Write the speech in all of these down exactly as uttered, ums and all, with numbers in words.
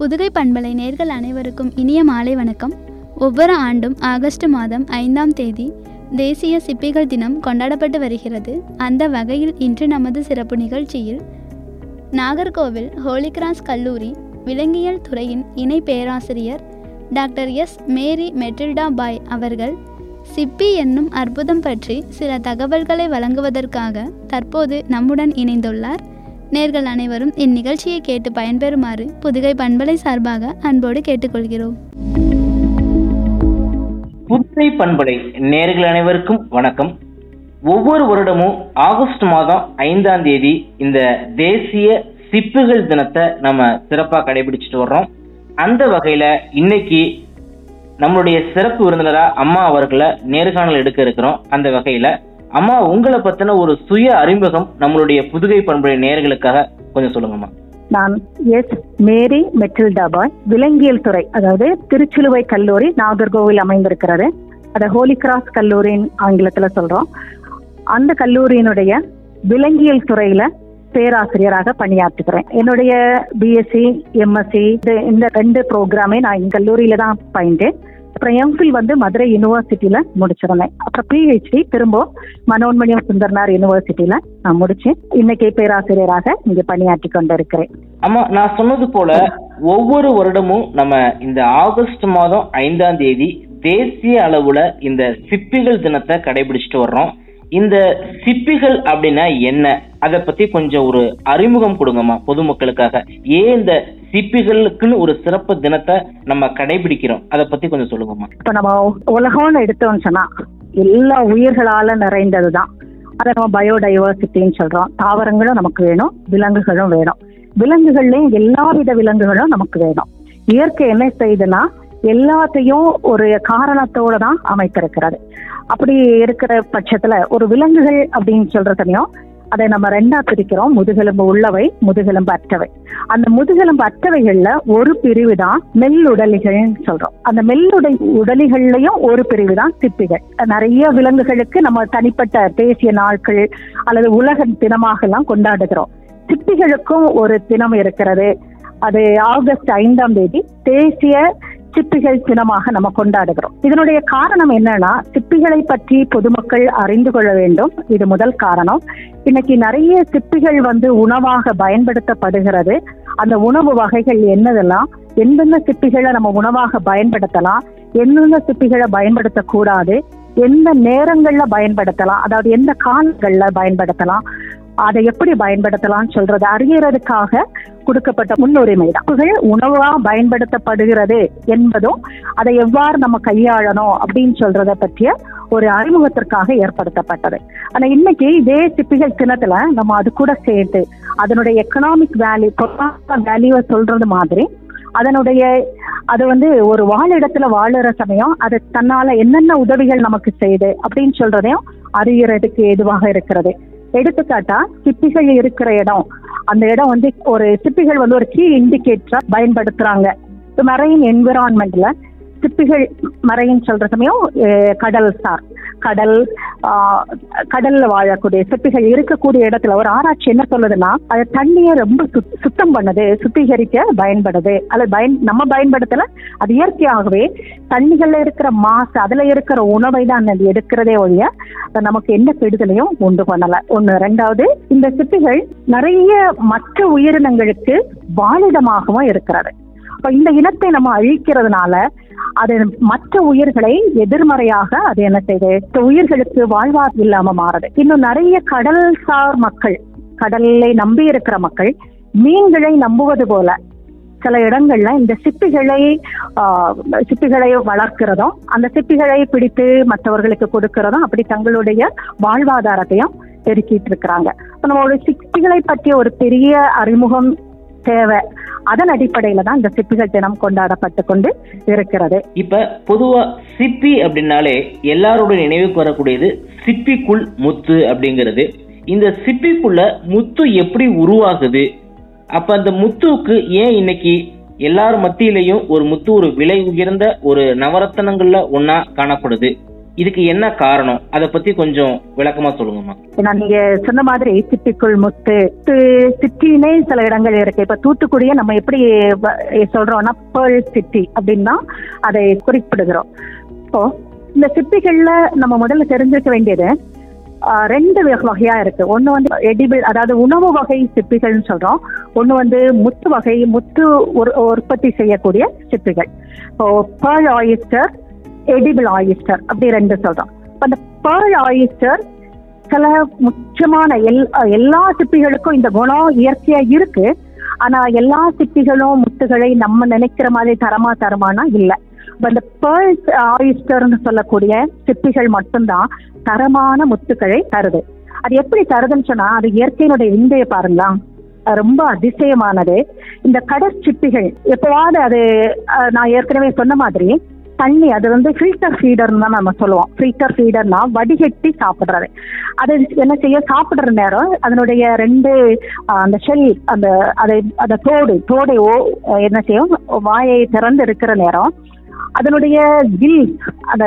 புதுகை பண்பலை நேர்கள் அனைவருக்கும் இனிய மாலை வணக்கம். ஒவ்வொரு ஆண்டும் ஆகஸ்ட் மாதம் ஐந்தாம் தேதி தேசிய சிப்பிகள் தினம் கொண்டாடப்பட்டு வருகிறது. அந்த வகையில் இன்று நமது சிறப்பு நிகழ்ச்சியில் நாகர்கோவில் ஹோலி கிராஸ் கல்லூரி விலங்கியல் துறையின் இணை பேராசிரியர் doctor S Mary Matilda Bai அவர்கள் சிப்பி என்னும் அற்புதம் பற்றி சில தகவல்களை வழங்குவதற்காக தற்போது நம்முடன் இணைந்துள்ளார். நேர்கள் அனைவரும் இந்நிகழ்ச்சியை கேட்டு பயன்பெறுமாறு புதுகை பண்பலை சார்பாக அன்போடு கேட்டுக்கொள்கிறோம். புதுகை பண்பலை நேர்கள் அனைவருக்கும் வணக்கம். ஒவ்வொரு வருடமும் ஆகஸ்ட் மாதம் ஐந்தாம் தேதி இந்த தேசிய சிப்புகள் தினத்தை நம்ம சிறப்பா கடைபிடிச்சிட்டு வர்றோம். அந்த வகையில இன்னைக்கு நம்மளுடைய சிறப்பு விருந்தினரா அம்மா அவர்களை நேர்காணல் எடுக்க இருக்கிறோம். அந்த வகையில அம்மா, உங்களை பத்தின ஒரு சுய அறிமுகம் நம்மளுடைய புதுகை பண்பலை நேயர்களுக்காக கொஞ்சம் சொல்லுங்கம்மா. நான் எஸ் மேரி மெட்டில்டா பாய், விலங்கியல் துறை, அதாவது திருச்சிலுவை கல்லூரி நாகர்கோவில் அமைந்திருக்கிறது. அதை ஹோலி கிராஸ் கல்லூரின்னு ஆங்கிலத்துல சொல்றோம். அந்த கல்லூரியினுடைய விலங்கியல் துறையில பேராசிரியராக பணியாற்றுகிறேன். என்னுடைய பிஎஸ்சி எம்எஸ்சி இந்த ரெண்டு ப்ரோக்ராமே நான் என் கல்லூரியில தான் பயின்றேன். அப்புறம் எம்ஃபில் வந்து மதுரை யூனிவர்சிட்டியில முடிச்சிருந்தேன். அப்புறம் பிஹெச்டி திரும்ப மனோன்மணியம் சுந்தரனார் யூனிவர்சிட்டியில நான் முடிச்சேன். இன்னைக்கு பேராசிரியராக இங்க பணியாற்றி கொண்டிருக்கிறேன். ஆமா, நான் சொன்னது போல ஒவ்வொரு வருடமும் நம்ம இந்த ஆகஸ்ட் மாதம் ஐந்தாம் தேதி தேசிய அளவுல இந்த சிப்பிகள் தினத்தை கடைபிடிச்சிட்டு வர்றோம். இந்த சிப்பிகள் அப்படின்னா என்ன, அதை பத்தி கொஞ்சம் ஒரு அறிமுகம் கொடுங்கம்மா பொதுமக்களுக்காக. ஏன் இந்த சிப்பிகளுக்குன்னு ஒரு சிறப்பு தினத்தை நம்ம கடைபிடிக்கிறோம், அதை பத்தி கொஞ்சம் சொல்லுங்கம்மா. இப்ப நம்ம உலகம்னு எடுத்தோம்னு சொன்னா எல்லா உயிர்களால நிறைந்ததுதான். அதை நம்ம பயோடைவர்சிட்டின்னு சொல்றோம். தாவரங்களும் நமக்கு வேணும், விலங்குகளும் வேணும். விலங்குகள்லயும் எல்லா வித விலங்குகளும் நமக்கு வேணும். இயற்கை என்ன செய்யுதுன்னா எல்லாத்தையும் ஒரு காரணத்தோட தான் அமைத்திருக்கிறது. அப்படி இருக்கிற பட்சத்துல ஒரு விலங்குகள் அப்படின்னு சொல்றதையும் அதை நம்ம ரெண்டா பிரிக்கிறோம். முதுகெலும்பு உள்ளவை, முதுகெலும்பு அற்றவை. அந்த முதுகெலும்பு அற்றவைகள்ல ஒரு பிரிவு தான் மெல்லுடலிகள்னு சொல்றோம். அந்த மெல்லுடை உடலிகள்லயும் ஒரு பிரிவு தான் சிப்பிகள். நிறைய விலங்குகளுக்கு நம்ம தனிப்பட்ட தேசிய நாட்கள் அல்லது உலக தினமாக எல்லாம் கொண்டாடுகிறோம். சிப்பிகளுக்கும் ஒரு தினம் இருக்கிறது. அது ஆகஸ்ட் ஐந்தாம் தேதி தேசிய சிப்பிகள் தினமாக நம்ம கொண்டாடுகிறோம். இதனுடைய காரணம் என்னன்னா, சிப்பிகளை பற்றி பொதுமக்கள் அறிந்து கொள்ள வேண்டும். இது முதல் காரணம். இன்னைக்கு நிறைய சிப்பிகள் வந்து உணவாக பயன்படுத்தப்படுகிறது. அந்த உணவு வகைகள் என்னதெல்லாம், எந்தெந்த சிப்பிகளை நம்ம உணவாக பயன்படுத்தலாம், எந்தெந்த சிப்பிகளை பயன்படுத்தக்கூடாது, எந்த நேரங்கள்ல பயன்படுத்தலாம், அதாவது எந்த காலங்கள்ல பயன்படுத்தலாம், அதை எப்படி பயன்படுத்தலாம் சொல்றது அறியறதுக்காக கொடுக்கப்பட்ட முன்னுரிமை தான். உணவா பயன்படுத்தப்படுகிறது என்பதும் அதை எவ்வாறு நம்ம கையாளணும் அப்படின்னு சொல்றத பற்றிய ஒரு அறிமுகத்திற்காக ஏற்படுத்தப்பட்டது. ஆனா இன்னைக்கு இதே சிப்பிகள் தினத்துல நம்ம அது கூட சேர்த்து அதனுடைய எக்கனாமிக் வேல்யூ, பொருளாதார வேல்யூவை சொல்றது மாதிரி அதனுடைய அது வந்து ஒரு வாழிடத்துல வாழுற சமயம் அது தன்னால என்னென்ன உதவிகள் நமக்கு செய்யுது அப்படின்னு சொல்றதையும் அறியறதுக்கு ஏதுவாக இருக்கிறது. எடுத்துக்காட்டா சிப்பிகள் இருக்கிற இடம், அந்த இடம் வந்து ஒரு சிப்பிகள் வந்து ஒரு கீ இண்டிகேட்டரா பயன்படுத்துறாங்க. மரைன் என்விரான்மெண்ட்ல சிப்பிகள் மரைன் சொல்ற சமயம் கடல் சார் கடல் ஆஹ் கடல்ல வாழக்கூடிய சிப்பிகள் இருக்கக்கூடிய இடத்துல ஒரு ஆராய்ச்சி என்ன சொல்லுதுன்னா, அது தண்ணியை ரொம்ப சுத்தம் பண்ணுது, சுத்திகரிக்க பயன்படுது. அல்லது பயன் நம்ம பயன்படுத்தல, அது இயற்கையாகவே தண்ணிகள்ல இருக்கிற மாசு, அதுல இருக்கிற உணவை தான் அது எடுக்கிறதே ஒழிய நமக்கு எந்த கெடுதலையும் உண்டு பண்ணல. ஒண்ணு. ரெண்டாவது, இந்த சிப்பிகள் நிறைய மற்ற உயிரினங்களுக்கு வாழிடமாகவும் இருக்கிறது. அப்ப இந்த இனத்தை நம்ம அழிக்கிறதுனால அது மற்ற உயிர்களை எதிர்மறையாக அது என்ன செய்யுது, உயிர்களுக்கு வாழ்வாதாரம் இல்லாம மாறுது. இன்னும் நிறைய கடல் சார் மக்கள், கடலை நம்பி இருக்கிற மக்கள் மீன்களை நம்புவது போல சில இடங்கள்ல இந்த சிப்பிகளை ஆஹ் சிப்பிகளை வளர்க்கிறதும் அந்த சிப்பிகளை பிடித்து மற்றவர்களுக்கு கொடுக்கறதும் அப்படி தங்களுடைய வாழ்வாதாரத்தையும் பெருக்கிட்டு இருக்கிறாங்க. நம்மளோட சிப்பிகளை பற்றிய ஒரு பெரிய அறிமுகம் தேவை. அதன் அடிப்படையில தான் இந்த சிப்பிகள் தினம் கொண்டாடப்பட்டு கொண்டு இருக்கிறது. இப்ப பொதுவா சிப்பி அப்படின்னாலே எல்லாரோட நினைவுக்கு வரக்கூடியது சிப்பிக்குள் முத்து அப்படிங்கிறது. இந்த சிப்பிக்குள்ள முத்து எப்படி உருவாகுது, அப்ப அந்த முத்துவுக்கு ஏன் இன்னைக்கு எல்லார் மத்தியிலையும் ஒரு முத்து ஒரு விலை உயர்ந்த ஒரு நவரத்தனங்கள்ல ஒன்னா காணப்படுது, இதுக்கு என்ன காரணம், அதை பத்தி கொஞ்சம் விளக்கமா சொல்லுங்கம்மா. ஏன்னா நீங்க சொன்ன மாதிரி சிப்பிக்குள் முத்து சிட்டினே சில இடங்கள் இருக்கு. இப்ப தூத்துக்குடியை நம்ம எப்படி சொல்றோம்னா பேர்ல் சிட்டி அப்படின்னா அதை குறிப்பிடுகிறோம். இப்போ இந்த சிப்பிகள்ல நம்ம முதல்ல தெரிஞ்சுக்க வேண்டியது ரெண்டு வகையா இருக்கு. ஒண்ணு வந்து எடிபிள், அதாவது உணவு வகை சிப்பிகள்னு சொல்றோம். ஒண்ணு வந்து முத்து வகை, முத்து உற்பத்தி செய்யக்கூடிய சிப்பிகள். இப்போ பேர்ல் ஆயிஸ்டர், எடிபிள் ஆயிஸ்டர் அப்படி ரெண்டு சொல்றோம். அந்த பேர்ல் ஆயிஸ்டர் சில முக்கியமான எல் எல்லா சிப்பிகளுக்கும் இந்த குணம் இயற்கையா இருக்கு. ஆனா எல்லா சிப்பிகளும் முத்துகளை நம்ம நினைக்கிற மாதிரி தரமா தரமானா இல்லை. அந்த பேர்ல் ஆயிஸ்டர்னு சொல்லக்கூடிய சிப்பிகள் மட்டும்தான் தரமான முத்துக்களை தருது. அது எப்படி தருதுன்னு சொன்னா அது இயற்கையினுடைய விந்தையை பாருங்களா, ரொம்ப அதிசயமானது. இந்த கடற்சிப்பிகள் எப்பவாவது அது நான் ஏற்கனவே சொன்ன மாதிரி தண்ணி, அது வந்து ஃபில்டர் ஃபீடர்னு தான் நம்ம சொல்லுவோம். ஃபில்டர் ஃபீடர்னா வடிகட்டி சாப்பிட்றது. அது என்ன செய்ய, சாப்பிட்ற நேரம் அதனுடைய ரெண்டு அந்த ஷெல், அந்த அதை அந்த தோடு தோடை என்ன செய்யும், வாயை திறந்து இருக்கிற நேரம் அதனுடைய கில், அந்த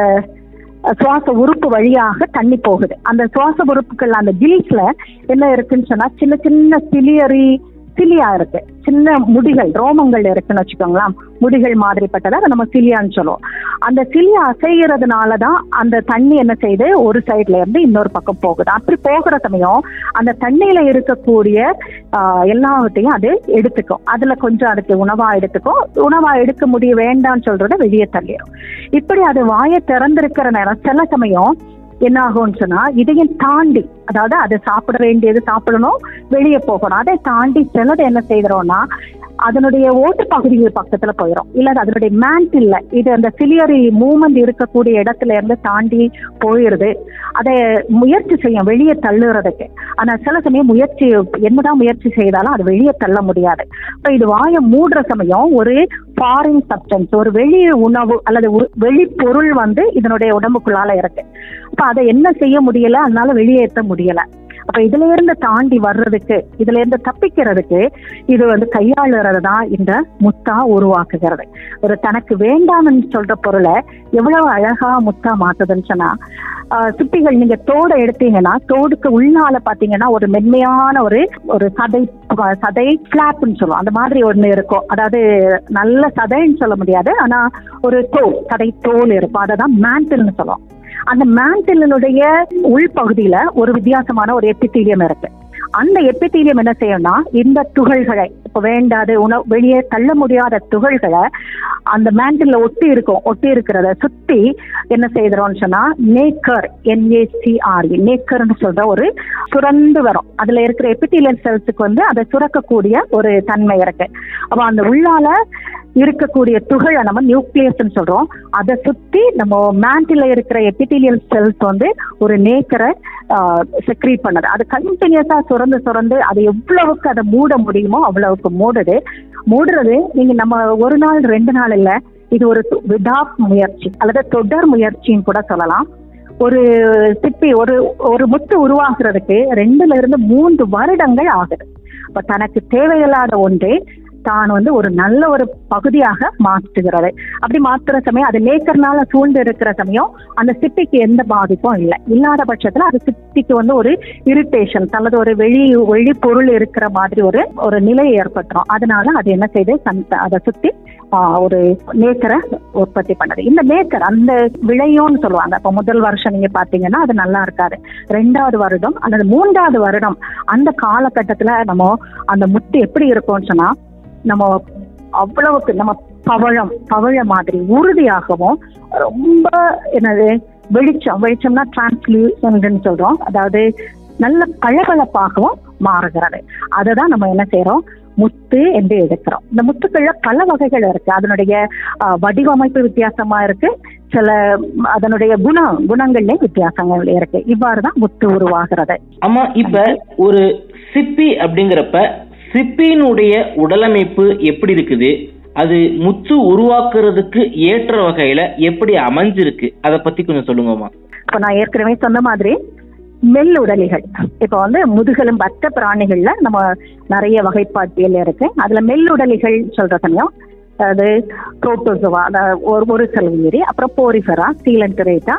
சுவாச உறுப்பு வழியாக தண்ணி போகுது. அந்த சுவாச உறுப்புகள் அந்த கில்ஸ்ல என்ன இருக்குன்னு சொன்னா சின்ன சின்ன சிலியரி சிலியா இருக்கு, சின்ன முடிகள், ரோமங்கள் இருக்குன்னு வச்சுக்கோங்களேன். முடிகள் மாதிரிப்பட்டதை அதை நம்ம சிலியான்னு சொல்லுவோம். அந்த சிலியா அசைகிறதுனாலதான் அந்த தண்ணி என்ன செய்யுது, ஒரு சைட்ல இருந்து இன்னொரு பக்கம் போகுது. அப்படி போகிற சமயம் அந்த தண்ணியில இருக்கக்கூடிய ஆஹ் எல்லாவற்றையும் அது எடுத்துக்கும். அதுல கொஞ்சம் அதுக்கு உணவா எடுத்துக்கும். உணவா எடுக்க முடிய வேண்டாம்னு சொல்றத வெளியே தள்ளிடும். இப்படி அது வாயை திறந்திருக்கிற நேரம் சில சமயம் என்ன ஆகும்னு சொன்னா இதையும் தாண்டி, அதாவது அதை சாப்பிட வேண்டியது சாப்பிடணும், வெளியே போகணும். அதை தாண்டி சிலது என்ன செய்யறோம்னா அதனுடைய ஓட்டு பகுதிகள் பக்கத்துல போயிடும். இல்ல அதனுடைய மேண்டில்ல, இது அந்த சிலியரி மூவ்மெண்ட் இருக்கக்கூடிய இடத்துல இருந்து தாண்டி போயிடுது. அதை முயற்சி செய்யும் வெளியே தள்ளுறதுக்கு. ஆனா சில சமயம் முயற்சி என்னதான் முயற்சி செய்தாலும் அது வெளியே தள்ள முடியாது. இப்ப இது வாயை மூடுற சமயம் ஒரு ஃபாரின் சப்ஸ்டன்ஸ், ஒரு வெளி உணவு அல்லது வெளி பொருள் வந்து இதனுடைய உடம்புக்குள்ளால இருக்கு. அப்ப அதை என்ன செய்ய முடியல, அதனால வெளியேற்ற முடியல. அப்ப இதுல இருந்து தாண்டி வர்றதுக்கு, இதுல இருந்து தப்பிக்கிறதுக்கு இது வந்து கையாளுறது தான் இந்த முத்தா உருவாக்குகிறது. ஒரு தனக்கு வேண்டாம்னு சொல்ற பொருளை எவ்வளவு அழகா முத்தா மாத்துதுன்னு சொன்னா, ஆஹ் சிப்பிகள் நீங்க தோடை எடுத்தீங்கன்னா தோடுக்கு உள்ளால பாத்தீங்கன்னா ஒரு மென்மையான ஒரு ஒரு சதை சதை பிளாப்னு சொல்லுவோம். அந்த மாதிரி ஒண்ணு இருக்கும். அதாவது நல்ல சதைன்னு சொல்ல முடியாது, ஆனா ஒரு தோல், சதை தோல் இருக்கும். அததான் மேண்டில்னு சொல்லுவோம். அந்த மேண்டிலுடைய உள்பகுதியில ஒரு வித்தியாசமான ஒரு எபித்தீலியம் இருக்கு. அந்த எபித்தீலியம் என்ன செய்யணும்னா இந்த துகள்களை, இப்ப வேண்டாது உணவு வெளியே தள்ள முடியாத துகள்களை அந்த மேண்டில்ல ஒட்டி இருக்கும். ஒட்டி இருக்கிறத சுத்தி என்ன செய்யறோம்னு சொன்னா நேக்கர், என்ஏசிஆர்இ நேக்கர்னு சொல்ற ஒரு சுரந்து வரும். அதுல இருக்கிற எபித்தீலியல் செல்ஸுக்கு வந்து அதை சுரக்கக்கூடிய ஒரு தன்மை இருக்கு. அப்ப அந்த உள்ளால இருக்கக்கூடிய துகளை நம்ம நியூக்ளியஸ் சொல்றோம். அதை சுத்தி நம்ம மேண்டில இருக்கிற எபித்தீலியல் செல்ஸ் வந்து ஒரு நேக்கரை செக்ரீட் பண்ணது. அது கண்டினியூஸா சுரந்து சுரந்து அது எவ்வளவுக்கு அதை மூட முடியுமோ அவ்வளவுக்கு மூடுது. மூடுறது நீங்க நம்ம ஒரு நாள் ரெண்டு நாள் இல்ல, இது ஒரு விடாப் முயற்சி அல்லது தொடர் முயற்சின்னு கூட சொல்லலாம். ஒரு சிப்பி, ஒரு ஒரு முத்து உருவாக்குறதுக்கு ரெண்டுல இருந்து மூன்று வருடங்கள் ஆகுது. அப்ப தனக்கு தேவையில்லாத ஒன்று தான் வந்து ஒரு நல்ல ஒரு பகுதியாக மாற்றுகிறது. அப்படி மாற்றுற சமயம் அது லேக்கர்னால சூழ்ந்து இருக்கிற சமயம் அந்த சிப்பிக்கு எந்த பாதிப்பும் இல்லை. இல்லாத பட்சத்துல அது சிப்பிக்கு வந்து ஒரு இரிட்டேஷன் அல்லது ஒரு வெளி வெளி பொருள் இருக்கிற மாதிரி ஒரு ஒரு நிலை ஏற்பட்டுரும். அதனால அது என்ன செய்து அதை சுத்தி ஒரு நேக்கரை உற்பத்தி பண்ணது. இந்த நேக்கர் அந்த விளையோன்னு சொல்லுவாங்க. இப்ப முதல் வருஷம் நீங்க பாத்தீங்கன்னா அது நல்லா இருக்காது. ரெண்டாவது வருடம் அல்லது மூன்றாவது வருடம் அந்த காலகட்டத்துல நம்ம அந்த முத்து எப்படி இருக்கும்னு சொன்னா நம்ம அவ்வளவுக்கு நம்ம பவழம் பவழ மாதிரி உறுதியாகவும் ரொம்ப என்னது வெளிச்சம் வெளிச்சம்னா டிரான்ஸ்லூசன்ட்னு சொல்றோம். அதாவது நல்ல பளபளப்பாகவும் மாறுகிறது. அதை தான் நம்ம என்ன செய்யறோம், முத்து என்று எடுக்கிறோம். இந்த முத்துக்கள்ல பல வகைகள் இருக்கு. அதனுடைய வடிவமைப்பு வித்தியாசமா இருக்கு. சில அதனுடைய குணம் குணங்கள்ல வித்தியாசங்கள் இருக்கு. இவ்வாறுதான் முத்து உருவாகிறது. ஆமா, இப்ப ஒரு சிப்பி அப்படிங்கிறப்ப சிப்பியினுடைய உடலமைப்பு எப்படி இருக்குது, அது முத்து உருவாக்குறதுக்கு ஏற்ற வகையில எப்படி அமைஞ்சிருக்கு, அதை பத்தி கொஞ்சம் சொல்லுங்கம்மா. இப்ப நான் ஏற்கனவே சொன்ன மாதிரி மெல்லுடலிகள், இப்ப வந்து முதுகெலும் பத்த பிராணிகள்ல நம்ம நிறைய வகைப்பாட்டியல் இருக்கு. அதுல மெல்லுடலிகள் சொல்ற சமயம் அது புரோட்டோசோவா, ஒரு ஒரு செல் உயிரி, அப்புறம் போரிஃபெரா, சீலன்டரேட்டா,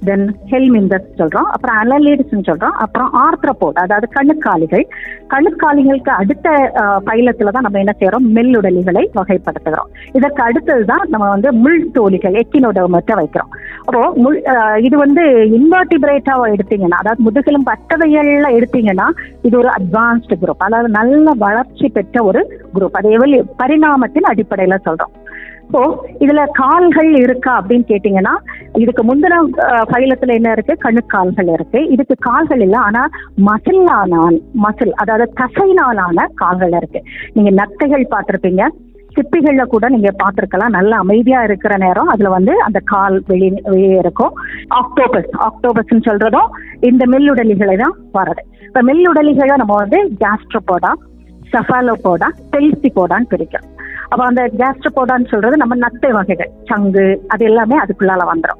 தென் ஹெல்மிந்தஸ் சொல்றோம், அப்புறம் அனலிட்ஸ் சொல்றோம், அப்புறம் ஆர்த்ரோபோட் அதாவது கணுக்காலிகள். கணுக்காலிகளுக்கு அடுத்த பைலத்துல தான் நம்ம என்ன செய்யறோம், மெல்லுடலிகளை வகைப்படுத்துகிறோம். இதற்கு அடுத்ததுதான் நம்ம வந்து முள் தோலிகள் எக்கினோடர்மத்தை வைக்கிறோம். அப்போ முள் இது வந்து இன்வெர்டிபிரேட்டா எடுத்தீங்கன்னா, அதாவது முதுகெலும்பு அட்டவைகள்ல எடுத்தீங்கன்னா இது ஒரு அட்வான்ஸ்டு குரூப், அதாவது நல்ல வளர்ச்சி பெற்ற ஒரு குரூப். அது எவ்வளவு பரிணாமத்தின் அடிப்படையில சொல்றோம். இப்போ இதுல கால்கள் இருக்கா அப்படின்னு கேட்டீங்கன்னா, இதுக்கு முந்தின பைலத்துல என்ன இருக்கு, கணுக்கால்கள் இருக்கு. இதுக்கு கால்கள் இல்லை, ஆனா மசிலான மசில் அதாவது தசைனாலான கால்கள் இருக்கு. நீங்க நத்தைகள் பார்த்திருப்பீங்க, சிப்பிகள்ல கூட நீங்க பார்த்திருக்கலாம், நல்ல அமைதியா இருக்கிற நேரம் அதுல வந்து அந்த கால் வெளியே வெளியே இருக்கும். ஆக்டோபஸ் ஆக்டோபஸ் சொல்றதும் இந்த மெல்லுடலிகளை தான் வர்றது. இப்ப மெல்லுடலிகளை நம்ம வந்து கேஸ்ட்ரோபோடா, செஃபாலோபோடா, பெல்சிபோடான்னு பிரிக்கிறோம். அப்ப அந்த கேஸ்ட்ரோபோடான்னு சொல்றது நம்ம நத்தை வகைகள், சங்கு அது எல்லாமே அதுக்குள்ளால வந்துடும்.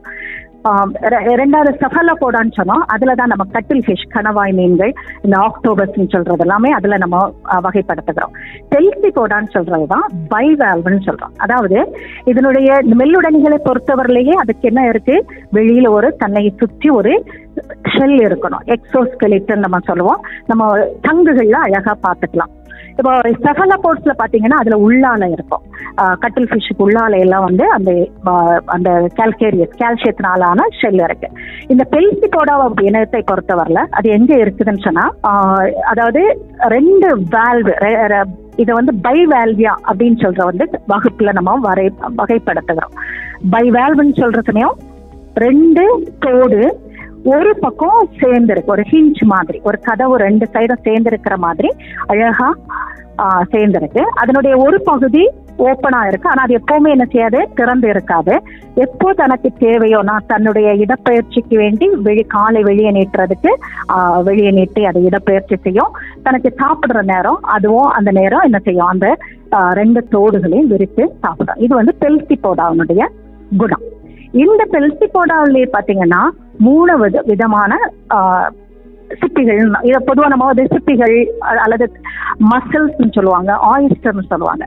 ரெண்டாவது செஃபாலோபோடான்னு சொன்னோம், அதுலதான் நம்ம கட்டில் ஃபிஷ், கணவாய் மீன்கள், இந்த ஆக்டோபஸ் சொல்றது எல்லாமே அதுல நம்ம வகைப்படுத்துகிறோம். பெல்சிபோடான்னு சொல்றதுதான் பைவால்வ்னு சொல்றோம். அதாவது இதனுடைய மெல்லுடனிகளை பொறுத்தவரையிலேயே அதுக்கு என்ன இருக்கு, வெளியில ஒரு தன்னை சுற்றி ஒரு ஷெல் இருக்கணும், எக்ஸோஸ்கெலிட்டன் நம்ம சொல்லுவோம். நம்ம தங்குகள்ல அழகா பார்த்துக்கலாம். இப்போ செஃபாலோபோட்ஸ்ல பாத்தீங்கன்னா அதுல உள்ளால இருக்கும், கட்டில் ஃபிஷ்ஷுக்கு உள்ளால எல்லாம் வந்து அந்த அந்த கால்கேரியஸ் கால்சியத்தினாலான ஷெல் இருக்கு. இந்த பெல்சிபோடா இனத்தை பொறுத்தவரையில அது எங்க இருக்குதுன்னு சொன்னா, அதாவது ரெண்டு வால்வு, இதை வந்து பைவால்வியா அப்படின்னு சொல்ற வந்து வகுப்புல நம்ம வரை வகைப்படுத்துகிறோம். பைவால்வ்னு சொல்ற சமயம் ரெண்டு தோடு ஒரு பக்கம் சேர்ந்து இருக்கு, ஒரு ஹிஞ்ச் மாதிரி, ஒரு கதவு ரெண்டு சைடும் சேர்ந்து இருக்கிற மாதிரி அழகா ஆஹ் சேர்ந்திருக்கு. அதனுடைய ஒரு பகுதி ஓப்பனா இருக்கு, ஆனா அது எப்பவுமே என்ன செய்யாது, திறந்து இருக்காது. எப்போ தனக்கு தேவையோ, நான் தன்னுடைய இடப்பெயர்ச்சிக்கு வேண்டி வெளி காலை வெளியே நீட்டுறதுக்கு ஆஹ் வெளியே நீட்டி அதை இடப்பெயர்ச்சி செய்யும். தனக்கு சாப்பிடுற நேரம் அதுவும் அந்த நேரம் என்ன செய்யும், அந்த ரெண்டு தோடுகளையும் விரித்து சாப்பிடும். இது வந்து பெல்சிபோடாவுடைய குணம். இந்த பெல்சிபோடாவிலேயே பாத்தீங்கன்னா மூணு வித விதமான ஆஹ் சிப்பிகள், இதை பொதுவாக நம்ம வந்து சிப்பிகள் அல்லது மசில்ஸ் சொல்லுவாங்க, ஆயிஸ்டர்னு சொல்லுவாங்க.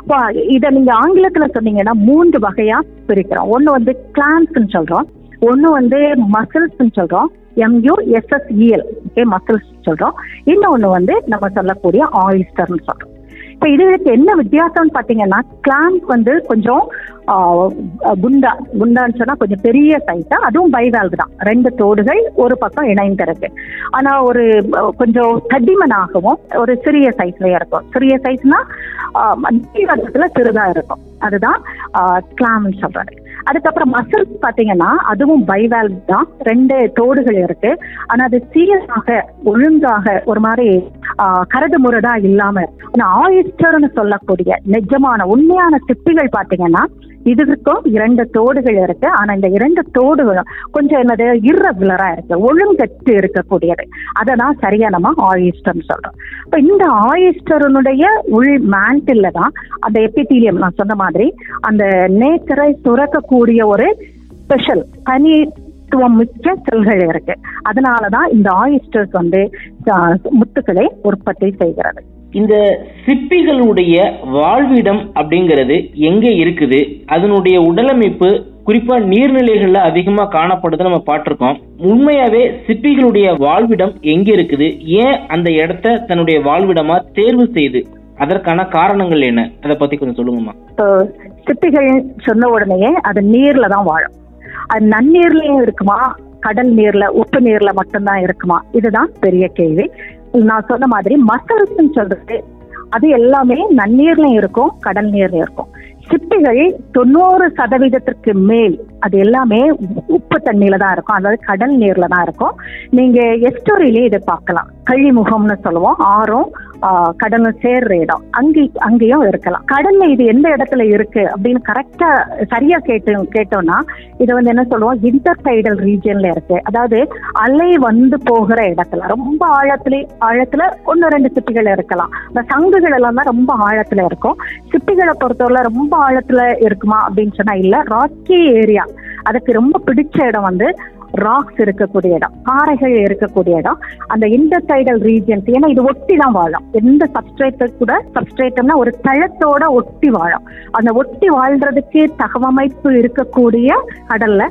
இதை நீங்க ஆங்கிலத்துல சொன்னீங்கன்னா மூன்று வகையா பிரிக்கிறோம். ஒண்ணு வந்து கிளான்ஸ் சொல்றோம், ஒண்ணு வந்து மசில்ஸ் சொல்றோம், எம்யூஎஸ்எஸ்இஎல் மசில்ஸ் சொல்றோம், இன்னொன்னு வந்து நம்ம சொல்லக்கூடிய ஆயிஸ்டர்னு சொல்றோம். இப்ப இதுக்கு என்ன வித்தியாசம்னு பாத்தீங்கன்னா, கிளாம்ப் வந்து கொஞ்சம் குண்டா குண்டான்னு சொன்னா கொஞ்சம் பெரிய சைஸா, அதுவும் பைவால்வ் தான், ரெண்டு தோடுகள் ஒரு பக்கம் இணைந்திருக்கு. ஆனா ஒரு கொஞ்சம் தடிமனாகவும் ஒரு சிறிய சைஸ்லயே இருக்கும். சிறிய சைஸ்னா நீளத்துல சிறிதா இருக்கும், அதுதான் கிளாம்னு சொல்றது. அதுக்கப்புறம் மசில்ஸ் பாத்தீங்கன்னா அதுவும் பைவால்வ் தான், ரெண்டு தோடுகள் இருக்கு, ஆனா அது சீராக ஒழுங்காக ஒரு மாதிரி ஆஹ் கரடு முரடா இல்லாம. ஆயிஸ்டர்னு சொல்லக்கூடிய நிஜமான உண்மையான சிப்பிகள் பாத்தீங்கன்னா இதுக்கும் இரண்டு தோடுகள் இருக்கு, ஆனா இந்த இரண்டு தோடுகளும் கொஞ்சம் என்னது இர்ரெகுலரா இருக்கு, ஒழுங்கற்று இருக்கக்கூடியது. அததான் சரியா நம்ம ஆயிஸ்டர்னு சொல்றோம். இப்ப இந்த ஆயிஸ்டருடைய உள் மேண்டில்ல தான் அந்த எபிதீலியம் நான் சொன்ன மாதிரி அந்த நேச்சரை சுரக்கக்கூடிய ஒரு ஸ்பெஷல் தனித்துவம் மிக்க செல்கள் இருக்கு. அதனாலதான் இந்த ஆயிஸ்டர்ஸ் வந்து முத்துக்களை உற்பத்தி செய்கிறது. இந்த சிப்பிகளுடைய வாழ்விடம் அப்படிங்கிறது எங்க இருக்குது, அதனுடைய உடலமைப்பு குறிப்பா நீர்நிலைகள்ல அதிகமா காணப்படுது நம்ம பார்த்திருக்கோம். உண்மையாவே சிப்பிகளுடைய வாழ்விடம் எங்க இருக்குது, ஏன் அந்த இடத்த தன்னுடைய வாழ்விடமா தேர்வு செய்து, அதற்கான காரணங்கள் என்ன, அதை பத்தி கொஞ்சம் சொல்லுங்கம்மா. சிப்பிகள் சொன்ன உடனே அது நீர்ல தான் வாழும். அது நன்னீர்லயும் இருக்குமா, கடல் நீர்ல உப்பு நீர்ல மட்டும்தான் இருக்குமா, இதுதான் பெரிய கேள்வி. நான் சொன்ன மாதிரி மசில்ஸ் சொல்றது அது எல்லாமே நன்னீர்லயும் இருக்கும், கடல் நீர்லயும் இருக்கும். சிப்பிகள் தொண்ணூறு சதவீதத்திற்கு மேல் அது எல்லாமே உப்பு தண்ணியில தான் இருக்கும், அதாவது கடல் நீர்ல தான் இருக்கும். நீங்க எஸ்டோரியிலேயே இதை பார்க்கலாம், கழிமுகம்னு சொல்லுவோம், ஆறும் கடலும் சேர்ற இடம், அங்கே அங்கேயும் இருக்கலாம். கடல்ல இது எந்த இடத்துல இருக்கு அப்படின்னு கரெக்டா சரியா கேட்டு கேட்டோம்னா இது வந்து என்ன சொல்லுவோம், இன்டர்டைடல் ரீஜன்ல இருக்கு. அதாவது அலை வந்து போகிற இடத்துல ரொம்ப ஆழத்துல ஆழத்துல ஒன்னு ரெண்டு சிப்பிகள் இருக்கலாம். இந்த சங்குகள் எல்லாம் தான் ரொம்ப ஆழத்துல இருக்கும். சிப்பிகளை பொறுத்தவரை ரொம்ப ஆழத்துல இருக்குமா அப்படின்னு சொன்னா இல்ல, ராக்கி ஏரியா, அதுக்கு ரொம்ப பிடிச்ச இடம் வந்து ராக்ஸ் இருக்கக்கூடிய இடம், பாறைகள் இருக்கக்கூடிய இடம், அந்த இன்டர்டைடல் ரீஜன்ஸ். ஏன்னா இது ஒட்டி தான் வாழும், எந்த சப்ஸ்ட்ரேட்டு கூட சப்ஸ்ட்ரேட்னா ஒரு தளத்தோட ஒட்டி வாழும். அந்த ஒட்டி வாழ்றதுக்கு தகவமைப்பு இருக்கக்கூடிய கடல்ல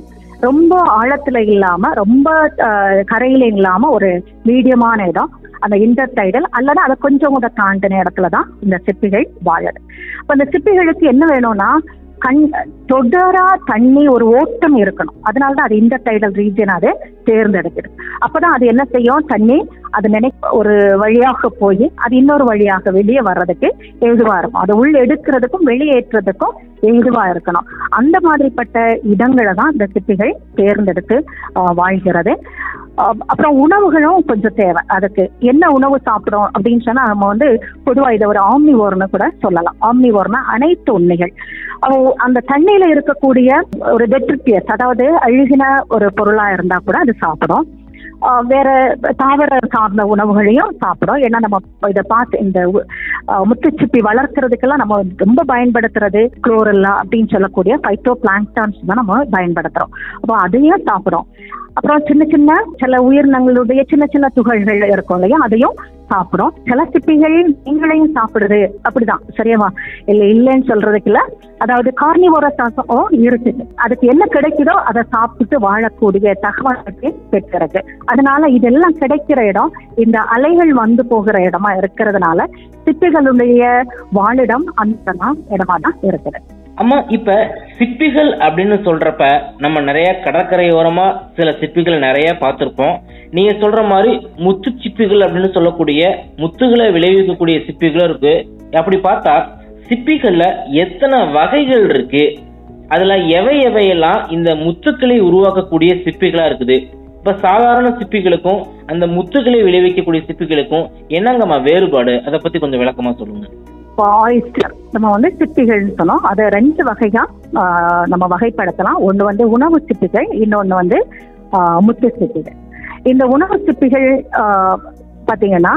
ரொம்ப ஆழத்துல இல்லாம ரொம்ப கரையில இல்லாம ஒரு மீடியமான இடம் அந்த இன்டர்டைடல் அல்லது அதை கொஞ்சம் கூட தாண்டின இடத்துலதான் இந்த சிப்பிகள் வாழுது. அப்ப இந்த சிப்பிகளுக்கு என்ன வேணும்னா கண் தொடரா தண்ணி ஒரு ஓட்டம் இருக்கணும். அதனாலதான் அது இன்டர்டைடல் ரீஜன் அது தேர்ந்தெடுக்குது. அப்பதான் அது என்ன செய்யும், தண்ணி அது நினை ஒரு வழியாக போய் அது இன்னொரு வழியாக வெளியே வர்றதுக்கு ஏதுவா இருக்கும். அதை உள்ள எடுக்கிறதுக்கும் வெளியேற்றுறதுக்கும் ஏதுவா இருக்கணும். அந்த மாதிரிப்பட்ட இடங்களை தான் இந்த சிப்பிகள் தேர்ந்தெடுத்து வாழ்கிறது. அப்புறம் உணவுகளும் கொஞ்சம் தேவை. அதுக்கு என்ன உணவு சாப்பிடும் அப்படின்னு சொன்னா நம்ம வந்து பொதுவா இதை ஒரு ஆம்னிவோர்னு கூட சொல்லலாம். ஆம்னிவோர்னா அனைத்து உண்ணிகள். அந்த தண்ணியில இருக்கக்கூடிய ஒரு டெட்ரிட்டியஸ், அதாவது அழுகின ஒரு பொருளா இருந்தா கூட அது சாப்பிடும். வேற தாவர சார்ந்த உணவுகளையும் சாப்பிடும். ஏன்னா நம்ம இதை பார்த்து இந்த முத்துச்சிப்பி வளர்க்கறதுக்கெல்லாம் நம்ம ரொம்ப பயன்படுத்துறது குளோரெல்லா அப்படின்னு சொல்லக்கூடிய பைட்டோ பிளாங்க்டான்ஸ் தான் நம்ம பயன்படுத்துறோம். அப்போ அதையும் சாப்பிடும். அப்புறம் சின்ன சின்ன சில உயிரினங்களுடைய சின்ன சின்ன துகள்கள் இருக்கும் இல்லையா, அதையும் சாப்பிடும். சில சிப்பிகள் நீங்களையும் சாப்பிடுது, அப்படிதான் சரியாவா? இல்ல இல்லைன்னு சொல்றதுக்கு இல்ல. அதாவது கார்னிவோரஸ் இருக்குது. அதுக்கு என்ன கிடைக்குதோ அதை சாப்பிட்டு வாழக்கூடிய தகவலுக்கு பெற்றிருக்கு. அதனால இதெல்லாம் கிடைக்கிற இடம் இந்த அலைகள் வந்து போகிற இடமா இருக்கிறதுனால சிப்பிகளுடைய வாழிடம் அந்த இடமா தான் இருக்குது. அம்மா, இப்ப சிப்பிகள் அப்படின்னு சொல்றப்ப நம்ம நிறைய கடற்கரையோரமா சில சிப்பிகள் நிறைய பார்த்திருப்போம். நீங்க சொல்ற மாதிரி முத்து சிப்பிகள் அப்படின்னு சொல்லக்கூடிய முத்துகளை விளைவிக்கக்கூடிய சிப்பிகளும் இருக்கு. அப்படி பார்த்தா சிப்பிகள்ல எத்தனை வகைகள் இருக்கு, அதுல எவை எவையெல்லாம் இந்த முத்துக்களை உருவாக்கக்கூடிய சிப்பிகளா இருக்குது? இப்ப சாதாரண சிப்பிகளுக்கும் அந்த முத்துக்களை விளைவிக்கக்கூடிய சிப்பிகளுக்கும் என்னங்கம்மா வேறுபாடு? அதை பத்தி கொஞ்சம் விளக்கமா சொல்லுங்க. ஆயிஸ்டர் நம்ம வந்து சிப்பிகள்னு சொன்னோம். அதை ரெண்டு வகையா நம்ம வகைப்படுத்தலாம். ஒன்று வந்து உணவு சிப்பிகள், இன்னொன்று வந்து முத்து சிப்பிகள். இந்த உணவு சிப்பிகள் பார்த்தீங்கன்னா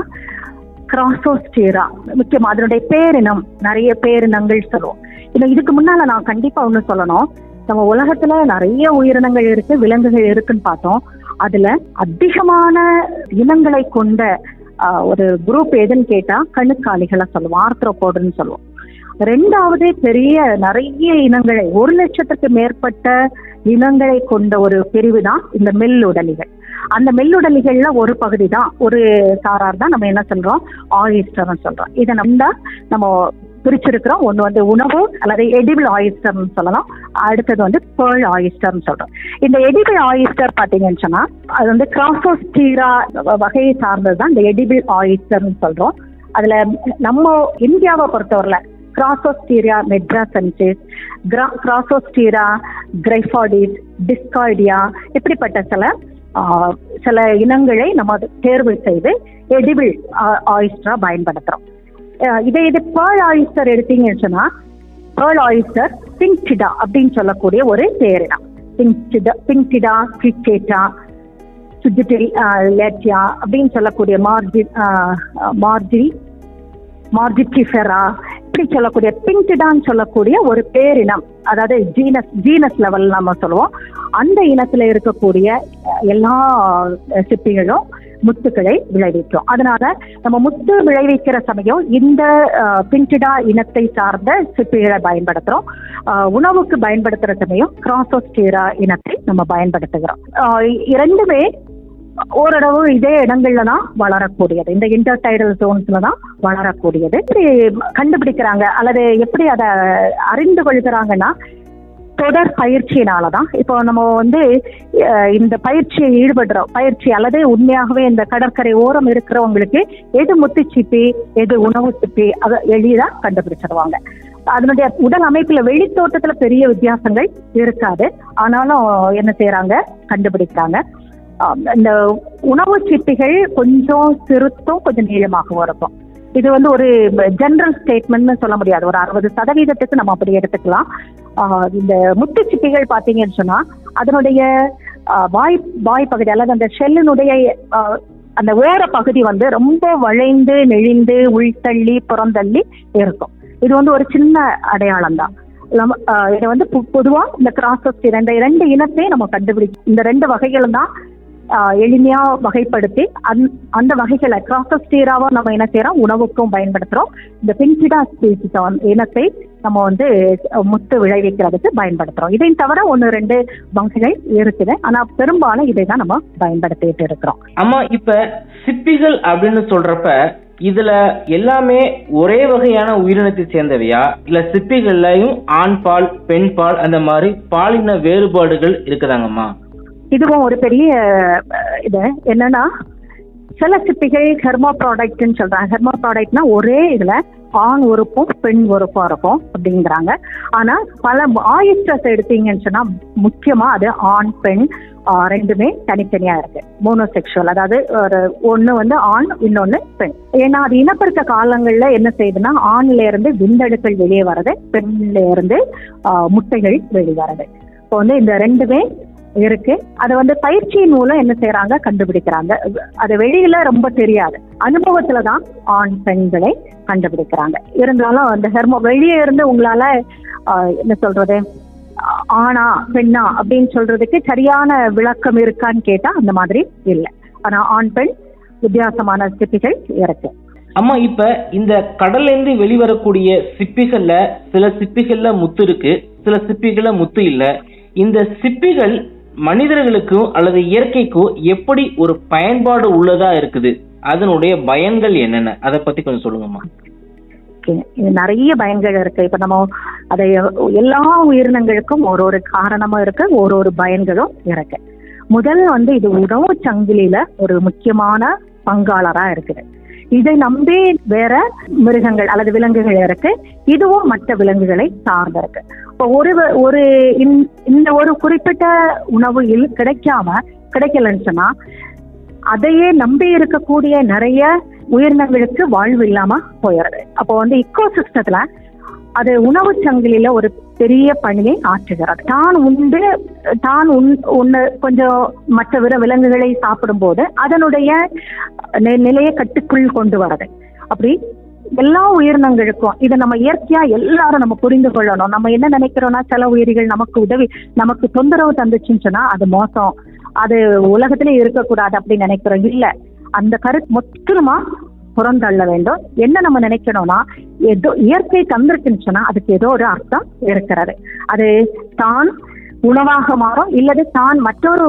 கிராசோஸ்டீரா முக்கியமா அதனுடைய பேரினம், நிறைய பேரினங்கள் சொல்லுவோம். இன்னும் இதுக்கு முன்னால நான் கண்டிப்பா ஒண்ணு சொல்லணும். நம்ம உலகத்துல நிறைய உயிரினங்கள் இருக்கு, விலங்குகள் இருக்குன்னு பார்த்தோம். அதுல அதிகமான இனங்களை கொண்ட ஒரு குரூப் எதுன்னு கேட்டா கணுக்காலிகளை சொல்லுவோம், ஆர்த்ரோபோடுன்னு சொல்லுவோம். ரெண்டாவது பெரிய நிறைய இனங்களை, ஒரு லட்சத்துக்கு மேற்பட்ட இனங்களை கொண்ட ஒரு பிரிவு தான் இந்த மெல்லுடலிகள். அந்த மெல்லுடலிகள்ல ஒரு பகுதி தான், ஒரு சாரார் தான் நம்ம என்ன சொல்றோம், ஆயிஸ்டர்னு சொல்றோம். இதை நம்ம நம்ம பிரிச்சிருக்கிறோம். ஒன்று வந்து உணவு அல்லது எடிபிள் ஆயிஸ்டர்னு சொல்லலாம். அடுத்தது வந்து பேர்ல் ஆயிஸ்டர்னு சொல்றோம். இந்த எடிபிள் ஆயிஸ்டர் பார்த்தீங்கன்னு சொன்னா அது வந்து கிராசோஸ்டீரா வகையை சார்ந்தது தான் இந்த எடிபிள் ஆயிஸ்டர்னு சொல்றோம். அதுல நம்ம இந்தியாவை பொறுத்தவரையில கிராசோஸ்டீரியா மெட்ராசென்சிஸ், கிராசோஸ்டீரா கிரைஃபாடிஸ், டிஸ்காய்டியா இப்படிப்பட்ட சில சில இனங்களை நம்ம தேர்வு செய்து எடிபிள் ஆயிஸ்டரா பயன்படுத்துறோம். இதே இது பேர்ல் ஆயிஸ்டர் எடுத்தீங்கன்னு சொன்னா பேர்ல் ஆயிஸ்டர் பிங்க்டிடா அப்படின்னு சொல்லக்கூடிய ஒரு பேரினம். பிங்க்டிடா பிங்க்டிடா கிரிக்கேட்டா சுஜிட்டில் லேட்டியா அப்படின்னு சொல்லக்கூடிய மார்ஜி மார்ஜி மார்ஜிட்டிஃபெரா இப்படி சொல்லக்கூடிய பிங்க்டிடான்னு சொல்லக்கூடிய ஒரு பேரினம், அதாவது ஜீனஸ் ஜீனஸ் லெவல் நம்ம சொல்லுவோம். அந்த இனத்துல இருக்கக்கூடிய எல்லா சிப்பிகளும் முத்துக்களை விளைவிக்கும். அதனால நம்ம முத்து விளைவிக்கிற சமயம் இந்த பிங்க்டிடா இனத்தை சார்ந்த சிப்பிகளை பயன்படுத்துறோம். உணவுக்கு பயன்படுத்துற சமயம் கிராசோஸ்டீரா இனத்தை நம்ம பயன்படுத்துகிறோம். இரண்டுமே ஓரளவு இதே இடங்கள்ல தான் வளரக்கூடியது, இந்த இன்டர்டைடல் ஜோன்ஸ்ல தான் வளரக்கூடியது. எப்படி கண்டுபிடிக்கிறாங்க அல்லது எப்படி அதை அறிந்து கொள்கிறாங்கன்னா தொடர் பயிற்சியினாலதான். இப்போ நம்ம வந்து இந்த பயிற்சியை ஈடுபடுறோம், பயிற்சி அல்லது உண்மையாகவே இந்த கடற்கரை ஓரம் இருக்கிறவங்களுக்கு எது முத்துச்சிப்பி எது உணவு சிப்பி அதை எளிதா கண்டுபிடிச்சிருவாங்க. அதனுடைய உடல் அமைப்புல வெளித்தோட்டத்துல பெரிய வித்தியாசங்கள் இருக்காது, ஆனாலும் என்ன செய்யறாங்க, கண்டுபிடிக்கிறாங்க. இந்த உணவு சிப்பிகள் கொஞ்சம் சிறுத்தும் கொஞ்சம் நீளமாகவும் இருக்கும். இது வந்து ஒரு ஜெனரல் ஸ்டேட்மெண்ட்னு சொல்ல முடியாது, ஒரு அறுபது சதவீதத்துக்கு நம்ம அப்படி எடுத்துக்கலாம். இந்த முத்து சிப்பிகள் பார்த்தீங்கன்னு சொன்னா அதனுடைய வாய் வாய் பகுதி அல்லது அந்த ஷெல்லினுடைய அந்த வேற பகுதி வந்து ரொம்ப வளைந்து நெளிந்து உள்தள்ளி புறந்தள்ளி இருக்கும். இது வந்து ஒரு சின்ன அடையாளம் தான். இதை வந்து பொதுவா இந்த கிராசோஸ்டீரா இந்த இரண்டு இனத்தையும் நம்ம கண்டுபிடிக்கும். இந்த ரெண்டு வகைகளும் தான் எளிமையா வகைப்படுத்தி அந்த வகைகளை கிராட்டோஸ்டீராவா நம்ம என்ன செய்யறோம், உணவுக்கும் பயன்படுத்துறோம். இந்த பின்சிடா ஸ்பீசிஸ் இனத்தை நம்ம வந்து முத்து விளைவிக்கிறதுக்கு பயன்படுத்துறோம். இதை தவிர ஒன்னு ரெண்டு வகைகள் இருக்குது, ஆனா பெரும்பாலும் இதை தான் நம்ம பயன்படுத்திட்டு இருக்கிறோம். ஆமா, இப்ப சிப்பிகள் அப்படின்னு சொல்றப்ப இதுல எல்லாமே ஒரே வகையான உயிரினத்தை சேர்ந்தவையா, இல்ல சிப்பிகள்லயும் ஆண் பால் பெண் பால் அந்த மாதிரி பாலின வேறுபாடுகள் இருக்குதாங்கம்மா? இதுவும் ஒரு பெரிய இது என்னன்னா, சில சிப்பிகள் ஹெர்மா ப்ராடக்ட்னு சொல்றாங்க. ஹெர்மா ப்ராடக்ட்னா ஒரே இதுல ஆண் உறுப்பும் பெண் உறுப்பும் இருக்கும் அப்படிங்கிறாங்க. ஆனா பல ஆயிஸ்டர்ஸ் எடுத்தீங்கன்னு சொன்னா முக்கியமா அது ஆண் பெண் ரெண்டுமே தனித்தனியா இருக்கு. மோனோசெக்சுவல், அதாவது ஒரு ஒண்ணு வந்து ஆண், இன்னொன்னு பெண். ஏன்னா அது இனப்பெருக்க காலங்கள்ல என்ன செய்யுதுன்னா, ஆண்ல இருந்து விந்தணுக்கள் வெளியே வர்றது, பெண்ல இருந்து ஆஹ் முட்டைகள் வெளியே வர்றது. இப்போ வந்து இந்த ரெண்டுமே இருக்கு. அதை வந்து பயிற்சியின் மூலம் என்ன செய்யறாங்க, கண்டுபிடிக்கிறாங்க. அது வெளியில ரொம்ப தெரியாது, அனுபவத்துலதான் ஆண் பெண்களை கண்டுபிடிக்கிறாங்க. இருந்தாலும் அந்த ஹெர்மோ வெளியே இருந்து உங்களால என்ன சொல்றது, ஆணா பெண்ணா அப்படின்னு சொல்றதுக்கு சரியான விளக்கம் இருக்கான்னு கேட்டா அந்த மாதிரி இல்லை. ஆனா ஆண் பெண் வித்தியாசமான சிப்பிகள் இருக்கு. அம்மா, இப்ப இந்த கடல்ல இருந்து வெளிவரக்கூடிய சிப்பிகள்ல சில சிப்பிகள்ல முத்து இருக்கு, சில சிப்பிகள்ல முத்து இல்ல. இந்த சிப்பிகள் மனிதர்களுக்கும் அல்லது இயற்கைக்கும் எப்படி ஒரு பயன்பாடு உள்ளதா இருக்குது, அதனுடைய பயன்கள் என்னென்ன, அதை பத்தி கொஞ்சம் சொல்லுங்கம்மா. இது நிறைய பயன்கள் இருக்கு. இப்ப நம்ம அதை எல்லா உயிரினங்களுக்கும் ஒரு ஒரு காரணமும் இருக்கு, ஒரு ஒரு பயன்களும் இருக்கு. முதல் வந்து இது உணவு சங்கிலியில ஒரு முக்கியமான பங்காளரா இருக்குது. இதை நம்பி வேற மிருகங்கள் அல்லது விலங்குகள் இருக்கு, இதுவும் மற்ற விலங்குகளை சார்ந்து இருக்கு. இப்போ ஒரு ஒரு இந்த ஒரு குறிப்பிட்ட உணவு கிடைக்காம கிடைக்கலன்னு சொன்னா அதையே நம்பி இருக்கக்கூடிய நிறைய உயிரினங்களுக்கு வாழ்வு இல்லாம போயிடுது. அப்போ வந்து இக்கோ சிஸ்டத்துல அது உணவு சங்கிலியில ஒரு பெரிய பணியை ஆற்றுகிறது. தான் உண்டு தான் உண் உண்ண கொஞ்சம் மற்ற விர விலங்குகளை சாப்பிடும் போது அதனுடைய நிலையை கட்டுக்குள் கொண்டு வரது. அப்படி எல்லா உயிரினங்களுக்கும் இதை நம்ம இயற்கையா எல்லாரும் நம்ம புரிந்து கொள்ளணும். நம்ம என்ன நினைக்கிறோம்னா, சில உயிரிகள் நமக்கு உதவி நமக்கு தொந்தரவு தந்துச்சுன்னு சொன்னா அது மோசம், அது உலகத்திலே இருக்கக்கூடாது அப்படின்னு நினைக்கிறோம். இல்ல, அந்த கருத்து முற்றிலுமா புறந்தள்ள வேண்டும். என்ன நம்ம நினைக்கணும்னா, ஏதோ இயற்கை தந்திருக்குன்னு சொன்னா அதுக்கு ஏதோ ஒரு அர்த்தம் இருக்கிறது. அது தான் உணவாக மாறும், இல்லது தான் மற்றொரு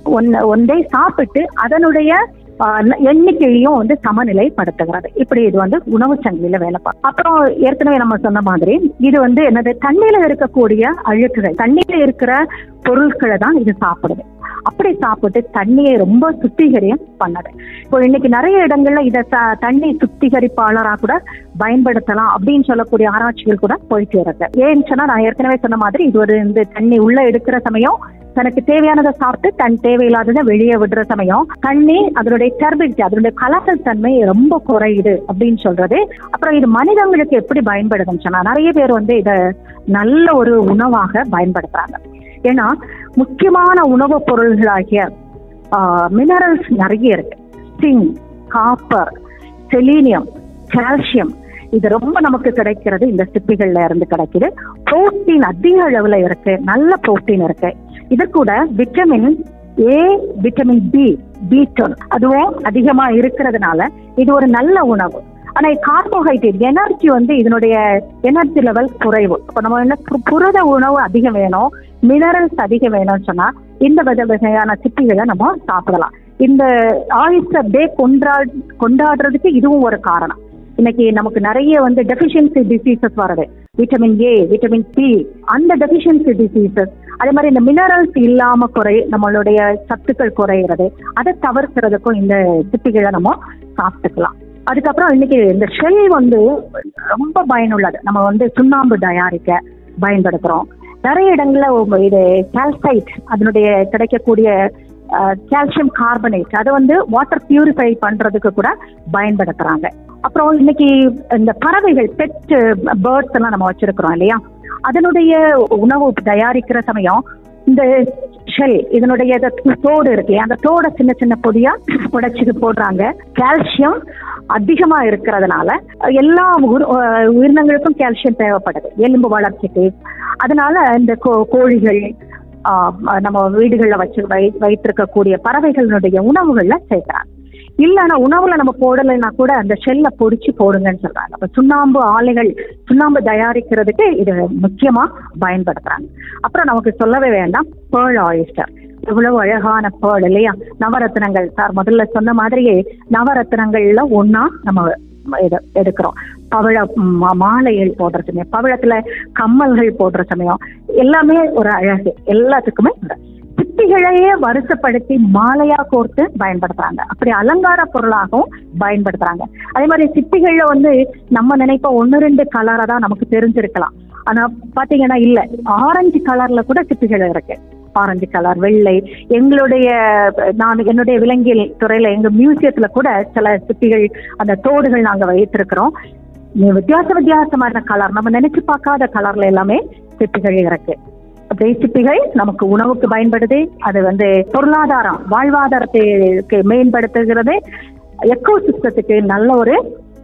ஒன்றை சாப்பிட்டு அதனுடைய எண்ணிக்கையும் வந்து சமநிலைப்படுத்துகிறது. இப்படி இது வந்து உணவு சங்கிலியில வேலை பார்க்கும். அப்புறம் ஏற்கனவே நம்ம சொன்ன மாதிரி இது வந்து என்னது, தண்ணியில இருக்கக்கூடிய அழுக்குகள், தண்ணியில இருக்கிற பொருட்களை தான் இது சாப்பிடுது. அப்படி சாப்பிட்டு தண்ணியை ரொம்ப சுத்திகரியம் பண்ணது. இப்போ இன்னைக்கு நிறைய இடங்கள்ல இதை தண்ணி சுத்திகரிப்பாளராக கூட பயன்படுத்தலாம் அப்படின்னு சொல்லக்கூடிய ஆராய்ச்சிகள் கூட போயிட்டு இருக்கு. ஏன்னு சொன்னா, நான் ஏற்கனவே சொன்ன மாதிரி இது ஒரு இந்த தண்ணி உள்ள எடுக்கிற சமயம் தனக்கு தேவையானதை சாப்பிட்டு தன் தேவையில்லாததை வெளியே விடுற சமயம் தண்ணி அதனுடைய டர்பிலிட்டி, அதனுடைய கலக்கல் தன்மை ரொம்ப குறையுது அப்படின்னு சொல்றது. அப்புறம் இது மனிதங்களுக்கு எப்படி பயன்படுதுன்னு சொன்னா, நிறைய பேர் வந்து இதை நல்ல ஒரு உணவாக பயன்படுத்துறாங்க. ஏன்னா முக்கியமான உணவுப் பொருள்களாகிய மினரல்ஸ் நிறைய இருக்கு. சிங், காப்பர், செலீனியம், கால்சியம், இது ரொம்ப நமக்கு கிடைக்கிறது இந்த சிப்பிகள்ல இருந்து கிடைக்குது. புரோட்டீன் அதிக அளவுல இருக்கு, நல்ல புரோட்டீன் இருக்கு. இது கூட vitamin A, vitamin B, B twelve அதுவும் அதிகமா இருக்கிறதுனால இது ஒரு நல்ல உணவு. ஆனா கார்போஹைட்ரேட் எனர்ஜி வந்து இதனுடைய எனர்ஜி லெவல் குறைவு. இப்போ நம்ம என்ன புரத உணவு அதிகம் வேணும், மினரல்ஸ் அதிகம் வேணும்னு சொன்னா இந்த வித வகையான சிப்பிகளை நம்ம சாப்பிடலாம். இந்த ஆயிஸ்டர் டே கொண்டா கொண்டாடுறதுக்கு இதுவும் ஒரு காரணம். இன்னைக்கு நமக்கு நிறைய வந்து டெஃபிஷியன்சி டிசீசஸ் வருது, விட்டமின் ஏ, விட்டமின் சி, அந்த டெஃபிஷியன்சி டிசீசஸ். அதே மாதிரி இந்த மினரல்ஸ் இல்லாம குறை நம்மளுடைய சத்துக்கள் குறைகிறது, அதை தவிர்க்கிறதுக்கும் இந்த சிப்பிகளை நம்ம சாப்பிட்டுக்கலாம். அதுக்கப்புறம் இன்னைக்கு இந்த ஷெல் வந்து ரொம்ப பயனுள்ளது. நம்ம வந்து சுண்ணாம்பு தயாரிக்க பயன்படுத்துறோம். நிறைய இடங்கள்ல இது கால்சைட், அதனுடைய கிடைக்கக்கூடிய கால்சியம் கார்பனேட், அதை வந்து வாட்டர் பியூரிஃபை பண்றதுக்கு கூட பயன்படுத்துறாங்க. அப்புறம் இன்னைக்கு இந்த பறவைகள், பெட் பேர்ட்ஸ் எல்லாம் நம்ம வச்சிருக்கிறோம் இல்லையா, அதனுடைய உணவு தயாரிக்கிற சமயம் இந்த ஷெல், இதனுடைய தோடு இருக்கு, அந்த தோட சின்ன சின்ன பொடியா உடைச்சிட்டு போடுறாங்க. கால்சியம் அதிகமா இருக்கிறதுனால எல்லா உயிரினங்களுக்கும் கால்சியம் தேவைப்படுது எலும்பு வளர்ச்சிக்கு. அதனால இந்த கோழிகள், நம்ம வீடுகள்ல வச்சு வை வைத்திருக்கக்கூடிய பறவைகளுடைய உணவுகள்ல சேர்க்கிறாங்க. இல்லைன்னா உணவுல நம்ம போடலைன்னா கூட அந்த ஷெல்ல பொடிச்சு போடுங்கன்னு சொல்றாங்க. அப்ப சுண்ணாம்பு ஆலைகள் சுண்ணாம்பு தயாரிக்கிறதுக்கு இது முக்கியமா பயன்படுத்துறாங்க. அப்புறம் நமக்கு சொல்லவே வேண்டாம், பேர்ல் ஆயிஸ்டர். எவ்வளவு அழகான பேர்ல் இல்லையா? நவரத்னங்கள் சார் முதல்ல சொன்ன மாதிரியே நவரத்னங்கள்ல ஒன்னா நம்ம எடுக்கிறோம். பவழ மாலைகள் போடுற சமயம், பவழத்துல கம்மல்கள் போடுற சமயம் எல்லாமே ஒரு அழகு. எல்லாத்துக்குமே சிப்பிகளையே வருஷப்படுத்தி மாலையா கோர்த்து பயன்படுத்துறாங்க. அப்படி அலங்கார பொருளாகவும் பயன்படுத்துறாங்க. அதே மாதிரி சிப்பிகள்ல வந்து நம்ம நினைப்போம் ஒன்னு ரெண்டு கலரா தான் நமக்கு தெரிஞ்சிருக்கலாம். ஆனா பாத்தீங்கன்னா இல்ல, ஆரஞ்சு கலர்ல கூட சிப்பிகள் இருக்கு. ஆரஞ்சு கலர், வெள்ளை. எங்களுடைய நான் என்னுடைய விலங்கியல் துறையில எங்க மியூசியத்துல கூட சில சிப்பிகள் அந்த தோடுகள் நாங்க வைத்திருக்கிறோம். வித்தியாச வித்தியாசமான கலர், நம்ம நினைச்சு பார்க்காத கலர்ல எல்லாமே சிப்பிகள் இருக்கு. அப்படியே சிப்பிகள் நமக்கு உணவுக்கு பயன்படுது. அது வந்து பொருளாதாரம், வாழ்வாதாரத்தை மேம்படுத்துகிறது. எக்கோ சிஸ்டத்துக்கு நல்ல ஒரு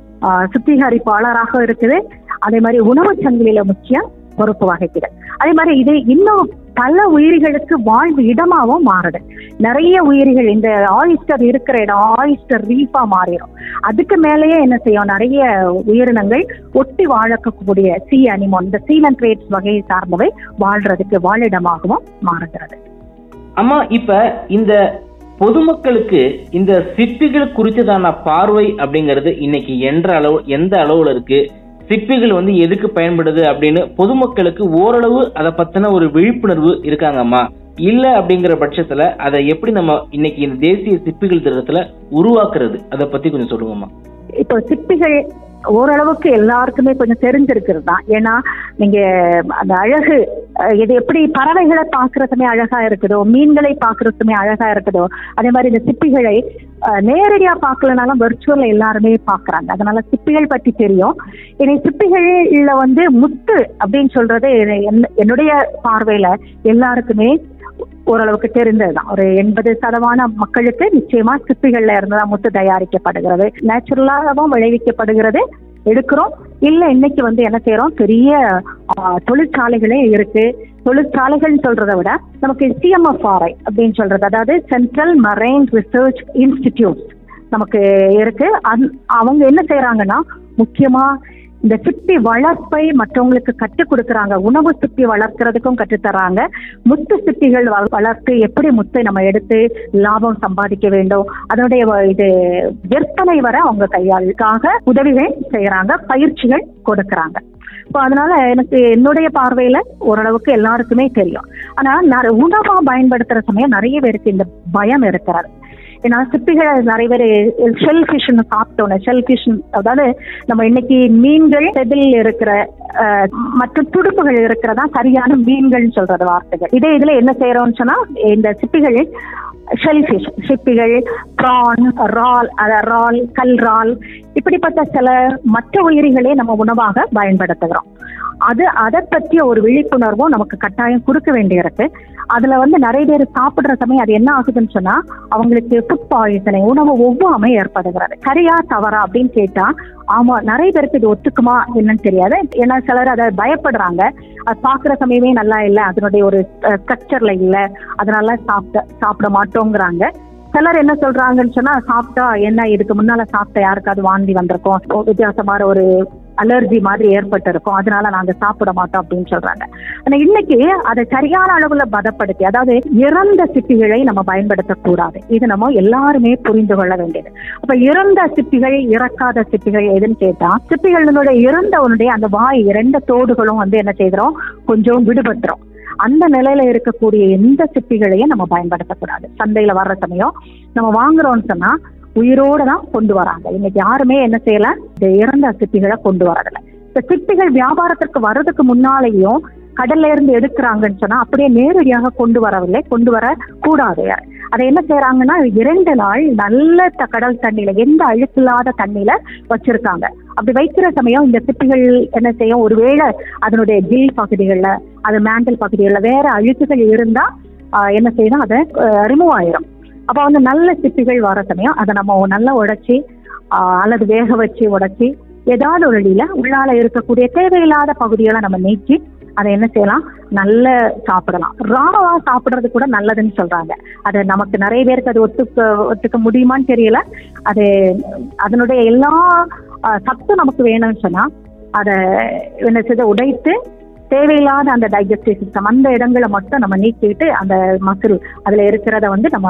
சுத்திகரிப்பாளராக இருக்குது. அதே மாதிரி உணவு சங்கிலியில முக்கிய பொறுப்பு வகிக்குது. அதே மாதிரி இது இன்னும் பல உயிரிகளுக்கு வாழ்வு இடமாவும் மாறுது. நிறைய உயிரிகள் இந்த ஆயிஸ்டர் இருக்கிற இடம் ஆயிஸ்டர் ரீஃபா மாறிடும். அதுக்கு மேலேயே என்ன செய்யும், நிறைய உயிரினங்கள் ஒட்டி வாழக்கூடிய சீ அனிமோன், இந்த சீலன்ட்ரேட்ஸ் வகையை சார்ந்தவை வாழ்றதுக்கு வாழிடமாகவும் மாறுகிறது. அம்மா, இப்ப இந்த பொதுமக்களுக்கு இந்த சிப்பிகள் குறித்ததான பார்வை அப்படிங்கிறது இன்னைக்கு என்ற அளவு எந்த அளவுல இருக்கு? சிப்பிகள் வந்து எதுக்கு பயன்படுது அப்படின்னு பொதுமக்களுக்கு ஓரளவு அதை பத்தின ஒரு விழிப்புணர்வு இருக்காங்கம்மா? இல்ல அப்படிங்கிற பட்சத்துல அதை எப்படி நம்ம இன்னைக்கு இந்த தேசிய சிப்பிகள் திட்டத்துல உருவாக்குறது, அதை பத்தி கொஞ்சம் சொல்லுங்கம்மா. இப்போ சிப்பிகள் ஓரளவுக்கு எல்லாருக்குமே கொஞ்சம் தெரிஞ்சிருக்கிறது தான். ஏன்னா நீங்க அந்த அழகு இது எப்படி பறவைகளை பாக்குறதுமே அழகா இருக்குதோ, மீன்களை பாக்குறதுமே அழகா இருக்குதோ, அதே மாதிரி இந்த சிப்பிகளை நேரடியா பார்க்கலனாலும் வெர்ச்சுவல்ல எல்லாருமே பாக்குறாங்க. அதனால சிப்பிகள் பற்றி தெரியும். இனி சிப்பிகள்ல வந்து முத்து அப்படின்னு சொல்றது என்னுடைய பார்வையில எல்லாருக்குமே ஓரளவுக்கு தெரிந்ததுதான். ஒரு எண்பது சதமான மக்களுக்கு நிச்சயமா சிப்பிகள்ல இருந்துதான் முத்து தயாரிக்கப்படுகிறது, நேச்சுரலாகவும் விளைவிக்கப்படுகிறது, எடுக்கிறோம். இல்ல இன்னைக்கு வந்து என்ன செய்யறோம், பெரிய தொழிற்சாலைகளே இருக்கு. தொழிற்சாலைகள் சொல்றதை விட நமக்கு சிஎம்எஃப்ஆர்ஐ அப்படின்னு சொல்றது, அதாவது சென்ட்ரல் மரைன் ரிசர்ச் இன்ஸ்டிடியூட் நமக்கு இருக்கு. அவங்க என்ன செய்யறாங்கன்னா முக்கியமா இந்த சிப்பி வளர்ப்பை மற்றவங்களுக்கு கற்றுக் கொடுக்குறாங்க. உணவு சிப்பி வளர்க்கறதுக்கும் கற்றுத்தராங்க. முத்து சிப்பிகள் வளர்த்து எப்படி முத்தை நம்ம எடுத்து லாபம் சம்பாதிக்க வேண்டும், அதனுடைய இது விற்பனை வர அவங்க கையாளுக்காக உதவிகள் செய்யறாங்க, பயிற்சிகள் கொடுக்கறாங்க. இப்போ அதனால எனக்கு என்னுடைய பார்வையில ஓரளவுக்கு எல்லாருக்குமே தெரியும். ஆனா உணவா பயன்படுத்துற சமயம் நிறைய பேருக்கு இந்த பயம் இருக்கிறது. ஏன்னா சிப்பிகள் நிறைய பேர் ஷெல் ஃபிஷ் சாப்பிட்டோம். ஷெல் ஃபிஷ் அதாவது நம்ம இன்னைக்கு மீன்கள் செதில் இருக்கிற மற்ற துடுப்புகள் இருக்கிறதா சரியான மீன்கள் சொல்றது வார்த்தைகள். இதே இதுல என்ன செய்யறோம்னு சொன்னா இந்த சிப்பிகள் ஷெல் ஃபிஷ், சிப்பிகள், ப்ரான், ரால், ரால், கல் ரால், இப்படிப்பட்ட சில மற்ற உயிரிகளே நம்ம உணவாக பயன்படுத்துகிறோம். அது அதை பற்றிய ஒரு விழிப்புணர்வும் நமக்கு கட்டாயம் கொடுக்க வேண்டியிருக்கு. அதுல வந்து நிறைய பேர் சாப்பிடுற சமயம் அது என்ன ஆகுதுன்னு சொன்னா அவங்களுக்கு ஃபுட் பாய்சனை, உணவு ஒவ்வாமை ஏற்படுகிறது. சரியா தவறா அப்படின்னு கேட்டா ஆமா, நிறைய பேருக்கு இது ஒத்துக்குமா என்னன்னு தெரியாது. ஏன்னா சிலர் அதை பயப்படுறாங்க. அது பாக்குற சமயமே நல்லா இல்லை, அதனுடைய ஒரு ஸ்ட்ரக்சர்ல இல்லை, அதனால சாப்பிட்ட சாப்பிட மாட்டோங்கிறாங்க. சிலர் என்ன சொல்றாங்கன்னு சொன்னா சாப்பிட்டா என்ன, இதுக்கு முன்னால சாப்பிட்ட யாருக்காவது வாந்தி வந்திருக்கும், வித்தியாசமான ஒரு அலர்ஜி மாதிரி ஏற்பட்டு இருக்கும், அதனால நாங்க சாப்பிட மாட்டோம் அப்படின்னு சொல்றாங்க. ஆனா இன்னைக்கு அதை சரியான அளவுல பதப்படுத்தி, அதாவது இறந்த சிப்பிகளை நம்ம பயன்படுத்தக்கூடாது. இது நம்ம எல்லாருமே புரிந்து கொள்ள வேண்டியது. அப்ப இறந்த சிப்பிகள், இறக்காத சிப்பிகள் எதுன்னு கேட்டா, சிப்பிகளுடைய இறந்தவனுடைய அந்த வாய் இரண்டு தோடுகளும் வந்து என்ன செய்கிறோம், கொஞ்சம் விடுபட்டுரும். அந்த நிலையில இருக்கக்கூடிய எந்த சிப்பிகளையும் நம்ம பயன்படுத்தக்கூடாது. சந்தையில வர்ற சமயம் நம்ம வாங்குறோம்னு சொன்னா உயிரோட தான் கொண்டு வராங்க. இன்னைக்கு யாருமே என்ன செய்யல, இந்த இறந்த சிப்பிகளை கொண்டு வரதில்லை. இந்த சிப்பிகள் வியாபாரத்திற்கு வர்றதுக்கு முன்னாலேயும் கடல்ல இருந்து எடுக்கிறாங்கன்னு சொன்னா அப்படியே நேரடியாக கொண்டு வரவில்லை, கொண்டு வர கூடாது. அதை என்ன செய்யறாங்கன்னா இரண்டு நாள் நல்ல கடல் தண்ணியில, எந்த அழுக்கில்லாத தண்ணியில வச்சிருக்காங்க. அப்படி வைக்கிற சமயம் இந்த சிப்பிகள் என்ன செய்யும், ஒருவேளை அதனுடைய கில் பகுதிகள்ல, அது மேண்டல் பகுதிகள்ல வேற அழுக்குகள் இருந்தா என்ன செய்யணும், அதை ரிமூவ் ஆயிரும். அப்ப வந்து நல்ல சிப்பிகள் வர சமயம் அதை நம்ம நல்லா உடைச்சி அல்லது வேக வச்சு உடைச்சி ஏதாவது ஒரு வழியில உள்ளால இருக்கக்கூடிய தேவையில்லாத பகுதிகளை நம்ம நீக்கி அதை என்ன செய்யலாம், நல்ல சாப்பிடலாம். ராவா சாப்பிட்றது கூட நல்லதுன்னு சொல்றாங்க. அது நமக்கு நிறைய பேருக்கு அது ஒத்துக்க ஒத்துக்க முடியுமான்னு தெரியல. அது அதனுடைய எல்லா சத்தும் நமக்கு வேணும்னு சொன்னா அதை என்ன செய்ய உடைத்து தேவையில்லாத அந்த டைஜஸ்டிவ் சிஸ்டம் அந்த இடங்களை மட்டும் நம்ம நீக்கிட்டு அந்த மசில் அதுல இருக்கிறத வந்து நம்ம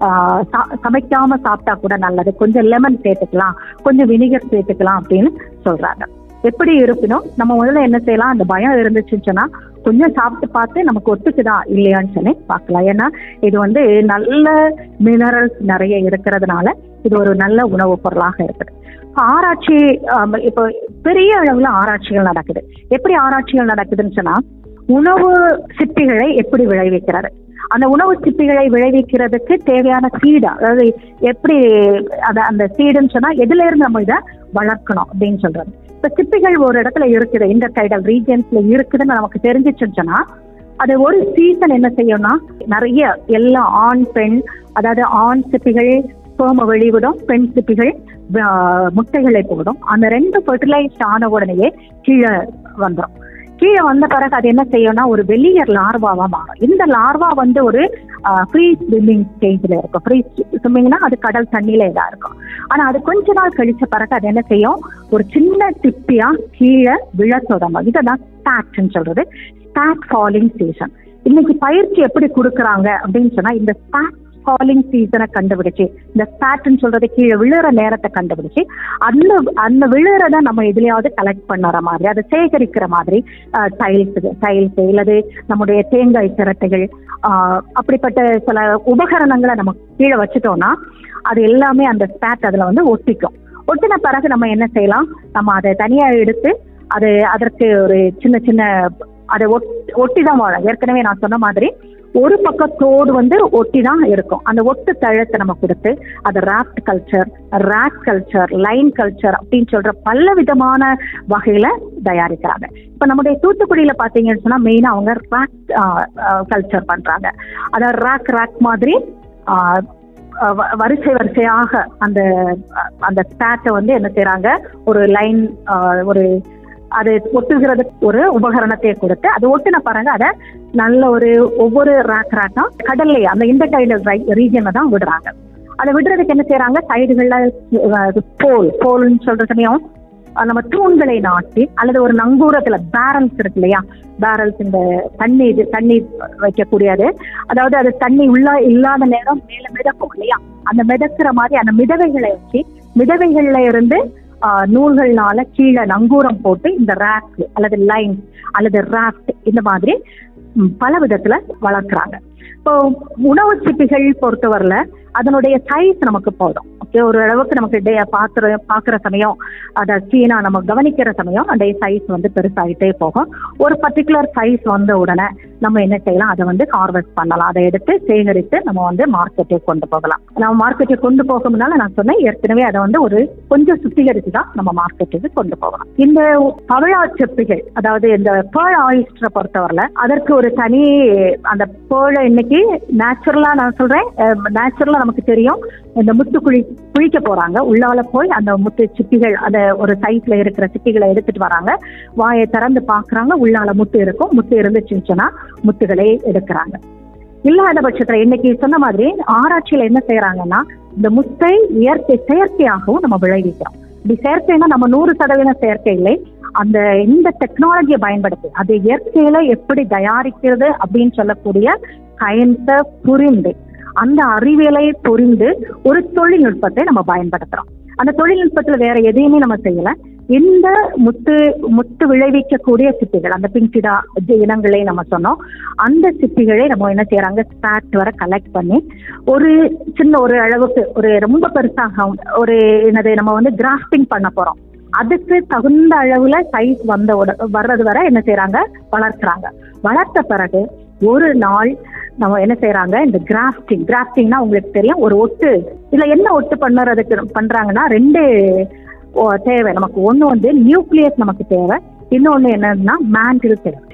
சமைக்காம சாப்பிட்டா கூட நல்லது. கொஞ்சம் லெமன் சேர்த்துக்கலாம், கொஞ்சம் வினிகர் சேர்த்துக்கலாம் அப்படின்னு சொல்றாங்க. எப்படி இருப்பினும் நம்ம முதல்ல என்ன செய்யலாம், அந்த பயம் இருந்துச்சுன்னு சொன்னா கொஞ்சம் சாப்பிட்டு பார்த்து நமக்கு ஒத்துக்குதா இல்லையான்னு சொல்லி பார்க்கலாம். ஏன்னா இது வந்து நல்ல மினரல்ஸ் நிறைய இருக்கிறதுனால இது ஒரு நல்ல உணவுப் பொருளாக இருக்குது. ஆராய்ச்சி இப்போ பெரிய அளவுல ஆராய்ச்சிகள் நடக்குது. எப்படி ஆராய்ச்சிகள் நடக்குதுன்னு சொன்னா, உணவு சிப்பிகளை எப்படி விளைவிக்கிறது, அந்த உணவு சிப்பிகளை விளைவிக்கிறதுக்கு தேவையான சீடா, அதாவது எப்படி அத அந்த சீடுன்னு சொன்னா எதுல இருந்து நம்ம இதை வளர்க்கணும் அப்படின்னு சொல்றது. இப்ப சிப்பிகள் ஒரு இடத்துல இருக்குது, இந்த டைடல் ரீஜன்ஸ்ல இருக்குதுன்னு நமக்கு தெரிஞ்சிச்சுன்னு சொன்னா அது ஒரு சீசன் என்ன செய்யும்னா நிறைய எல்லா ஆண் பெண், அதாவது ஆண் சிப்பிகள் ஸ்பெர்மை வெளிவிடும், பெண் சிப்பிகள் முட்டைகளை போடும். அந்த ரெண்டு ஃபெர்டிலைஸ்ட் ஆன உடனேயே கீழே வந்துடும். கீழே வந்த பிறகு அது என்ன செய்யும்னா ஒரு வெளிய லார்வாவா மாறும். இந்த லார்வா வந்து ஒரு ஃப்ரீ ஸ்விம்மிங் ஸ்டேஜ்ல இருக்கும். ஃப்ரீ ஸ்விம்மிங்னா அது கடல் தண்ணியில இதா இருக்கும். ஆனா அது கொஞ்ச நாள் கழிச்ச பிறகு அது என்ன செய்யும், ஒரு சின்ன சிப்பியா கீழே விழ தொடங்கும். இதான் ஸ்டாட்ன்னு சொல்றது, ஸ்டாட் ஃபாலிங் சீசன். இன்னைக்கு பயிற்சி எப்படி கொடுக்குறாங்க அப்படின்னு சொன்னா, இந்த ஸ்டாட் ஃபாலிங் சீசனை கண்டுபிடிச்சு, இந்த ஸ்டாட்ன்னு சொல்றது கீழே விழுற நேரத்தை கண்டுபிடிச்சு அந்த அந்த விழுறத நம்ம எதுலையாவது கலெக்ட் பண்ணுற மாதிரி, அதை சேகரிக்கிற மாதிரி டைல்ஸ் டைல்ஸ் இல்லது நம்முடைய தேங்காய் சிரட்டைகள் அப்படிப்பட்ட சில உபகரணங்களை நம்ம கீழே வச்சுட்டோம்னா அது எல்லாமே அந்த ஸ்டாட் அதுல வந்து ஒட்டிக்கும். ஒட்டின பிறகு நம்ம என்ன செய்யலாம், நம்ம அதை தனியா எடுத்து அது அதற்கு ஒரு சின்ன சின்ன அதை ஒட்டி தான் வாழும். ஏற்கனவே நான் சொன்ன மாதிரி ஒரு பக்கம் தோடு வந்து ஒட்டி தான் இருக்கும். அந்த ஒட்டு தழத்தை நம்ம கொடுத்து அதை raft culture, rack culture, line culture அப்படின்னு சொல்ற பல விதமான வகையில தயாரிக்கிறாங்க. இப்ப நம்முடைய தூத்துக்குடியில பாத்தீங்கன்னு சொன்னா மெயினா அவங்க ரேக் கல்ச்சர் பண்றாங்க. அதாவது ரேக் ரேக் மாதிரி வரிசை வரிசையாக அந்த அந்த ஸ்டாட்டை வந்து என்ன செய்யறாங்க, ஒரு லைன் ஒரு அது ஒட்டுகிறதுக்கு ஒரு உபகரணத்தை கொடுத்து அது ஒட்டின பாருங்க அதை நல்ல ஒரு ஒவ்வொரு ரேக் ரேக்கா கடல்லையே அந்த இந்த டைடல் ரீஜன்ல தான் விடுறாங்க. அதை விடுறதுக்கு என்ன செய்யறாங்க, சைடுகள்ல போல் போல்னு சொல்ற சமயம் நம்ம தூண்களை நாட்டி அல்லது ஒரு நங்கூரத்துல பேரல்ஸ் இருக்கு இல்லையா, பேரல்ஸ் இந்த தண்ணி இது தண்ணி வைக்கக்கூடியது, அதாவது அது தண்ணி உள்ள இல்லாத நேரம் மேல மிதக்கும் இல்லையா, அந்த மிதக்கிற மாதிரி அந்த மிதவைகளை வச்சு மிதவைகள்ல இருந்து நூல்கள்னால கீழே நங்கூரம் போட்டு இந்த ரேக் அல்லது லைன் அல்லது ராஃப்ட் இந்த மாதிரி பல விதத்துல வளர்க்குறாங்க. இப்போ உணவு சிப்பிகள் பொறுத்தவரையில அதனுடைய சைஸ் நமக்கு போதும். ஓகே, ஒரு அளவுக்கு நமக்கு பாக்குற பாக்குற சமயம் அதை சீனா நம்ம கவனிக்கிற சமயம் அந்த சைஸ் வந்து பெருசாகிட்டே போகும். ஒரு பர்டிகுலர் சைஸ் வந்த உடனே நம்ம என்ன செய்யலாம், அதை வந்து ஹார்வெஸ்ட் பண்ணலாம். அதை எடுத்து சேகரித்து நம்ம வந்து மார்க்கெட்டுக்கு கொண்டு போகலாம். நம்ம மார்க்கெட்டுக்கு கொண்டு போகும்னால நான் சொன்னேன் ஏற்கனவே அதை வந்து ஒரு கொஞ்சம் சுத்திகரித்து தான் நம்ம மார்க்கெட்டுக்கு கொண்டு போகலாம். இந்த பவழா செப்பிகள், அதாவது இந்த பேர்ல் ஆயிஸ்டரை பொறுத்தவரையில அதற்கு ஒரு தனி அந்த பேர்லை இன்னைக்கு நேச்சுரலா நான் சொல்றேன், நேச்சுரலா நமக்கு தெரியும். இந்த முத்து குழி குளிக்க போறாங்க, உள்ளால போய் அந்த முத்து சிப்பிகள் அந்த ஒரு சைஸ்ல இருக்கிற சிப்பிகளை எடுத்துட்டு வராங்க, வாயை திறந்து பாக்குறாங்க, உள்ளால முத்து இருக்கும், முத்து இருந்துச்சுன்னா முத்துகளை எடுக்கிறாங்க. இல்லாத பட்சத்துல இன்னைக்கு சொன்ன மாதிரி ஆராய்ச்சியில என்ன செய்யறாங்கன்னா இந்த முத்தை இயற்கை செயற்கையாகவும் நம்ம விளைவிக்கிறோம். இப்படி செயற்கைன்னா நம்ம நூறு சதவீதம் செயற்கை இல்லை, அந்த இந்த டெக்னாலஜியை பயன்படுத்தி அது இயற்கையில எப்படி தயாரிக்கிறது அப்படின்னு சொல்லக்கூடிய சயின்ஸை புரிந்து அந்த அறிவியலை புரிந்து ஒரு தொழில்நுட்பத்தை நம்ம பயன்படுத்துறோம். அந்த தொழில்நுட்பத்துல வேற எதையுமே நம்ம செய்யல. இந்த முத்து முத்து விளைவிக்கக்கூடிய சிப்பிகள், அந்த பின்சிடா இனங்களே நம்ம சொன்னோம், அந்த சிப்பிகளை நம்ம என்ன செய்யறாங்க, ஸ்டாட் வர கலெக்ட் பண்ணி ஒரு சின்ன ஒரு அளவுக்கு ஒரு ரொம்ப பெருசாக ஒரு என்னது நம்ம வந்து கிராஃப்டிங் பண்ண போறோம். அதுக்கு தகுந்த அளவுல சைஸ் வந்த வர்றது வரை என்ன செய்யறாங்க, வளர்க்குறாங்க. வளர்த்த பிறகு ஒரு நாள் நம்ம என்ன செய்யறாங்க, இந்த கிராஃப்டிங் கிராஃப்டிங்னா உங்களுக்கு தெரியும், ஒரு ஒட்டு. இதுல என்ன ஒட்டு பண்ணுறதுக்கு பண்றாங்கன்னா ரெண்டு தேவை நமக்கு. ஒண்ணு வந்து நியூக்ளியஸ் நமக்கு தேவை, இன்னொன்னு என்னன்னா மேண்டில் தேவை.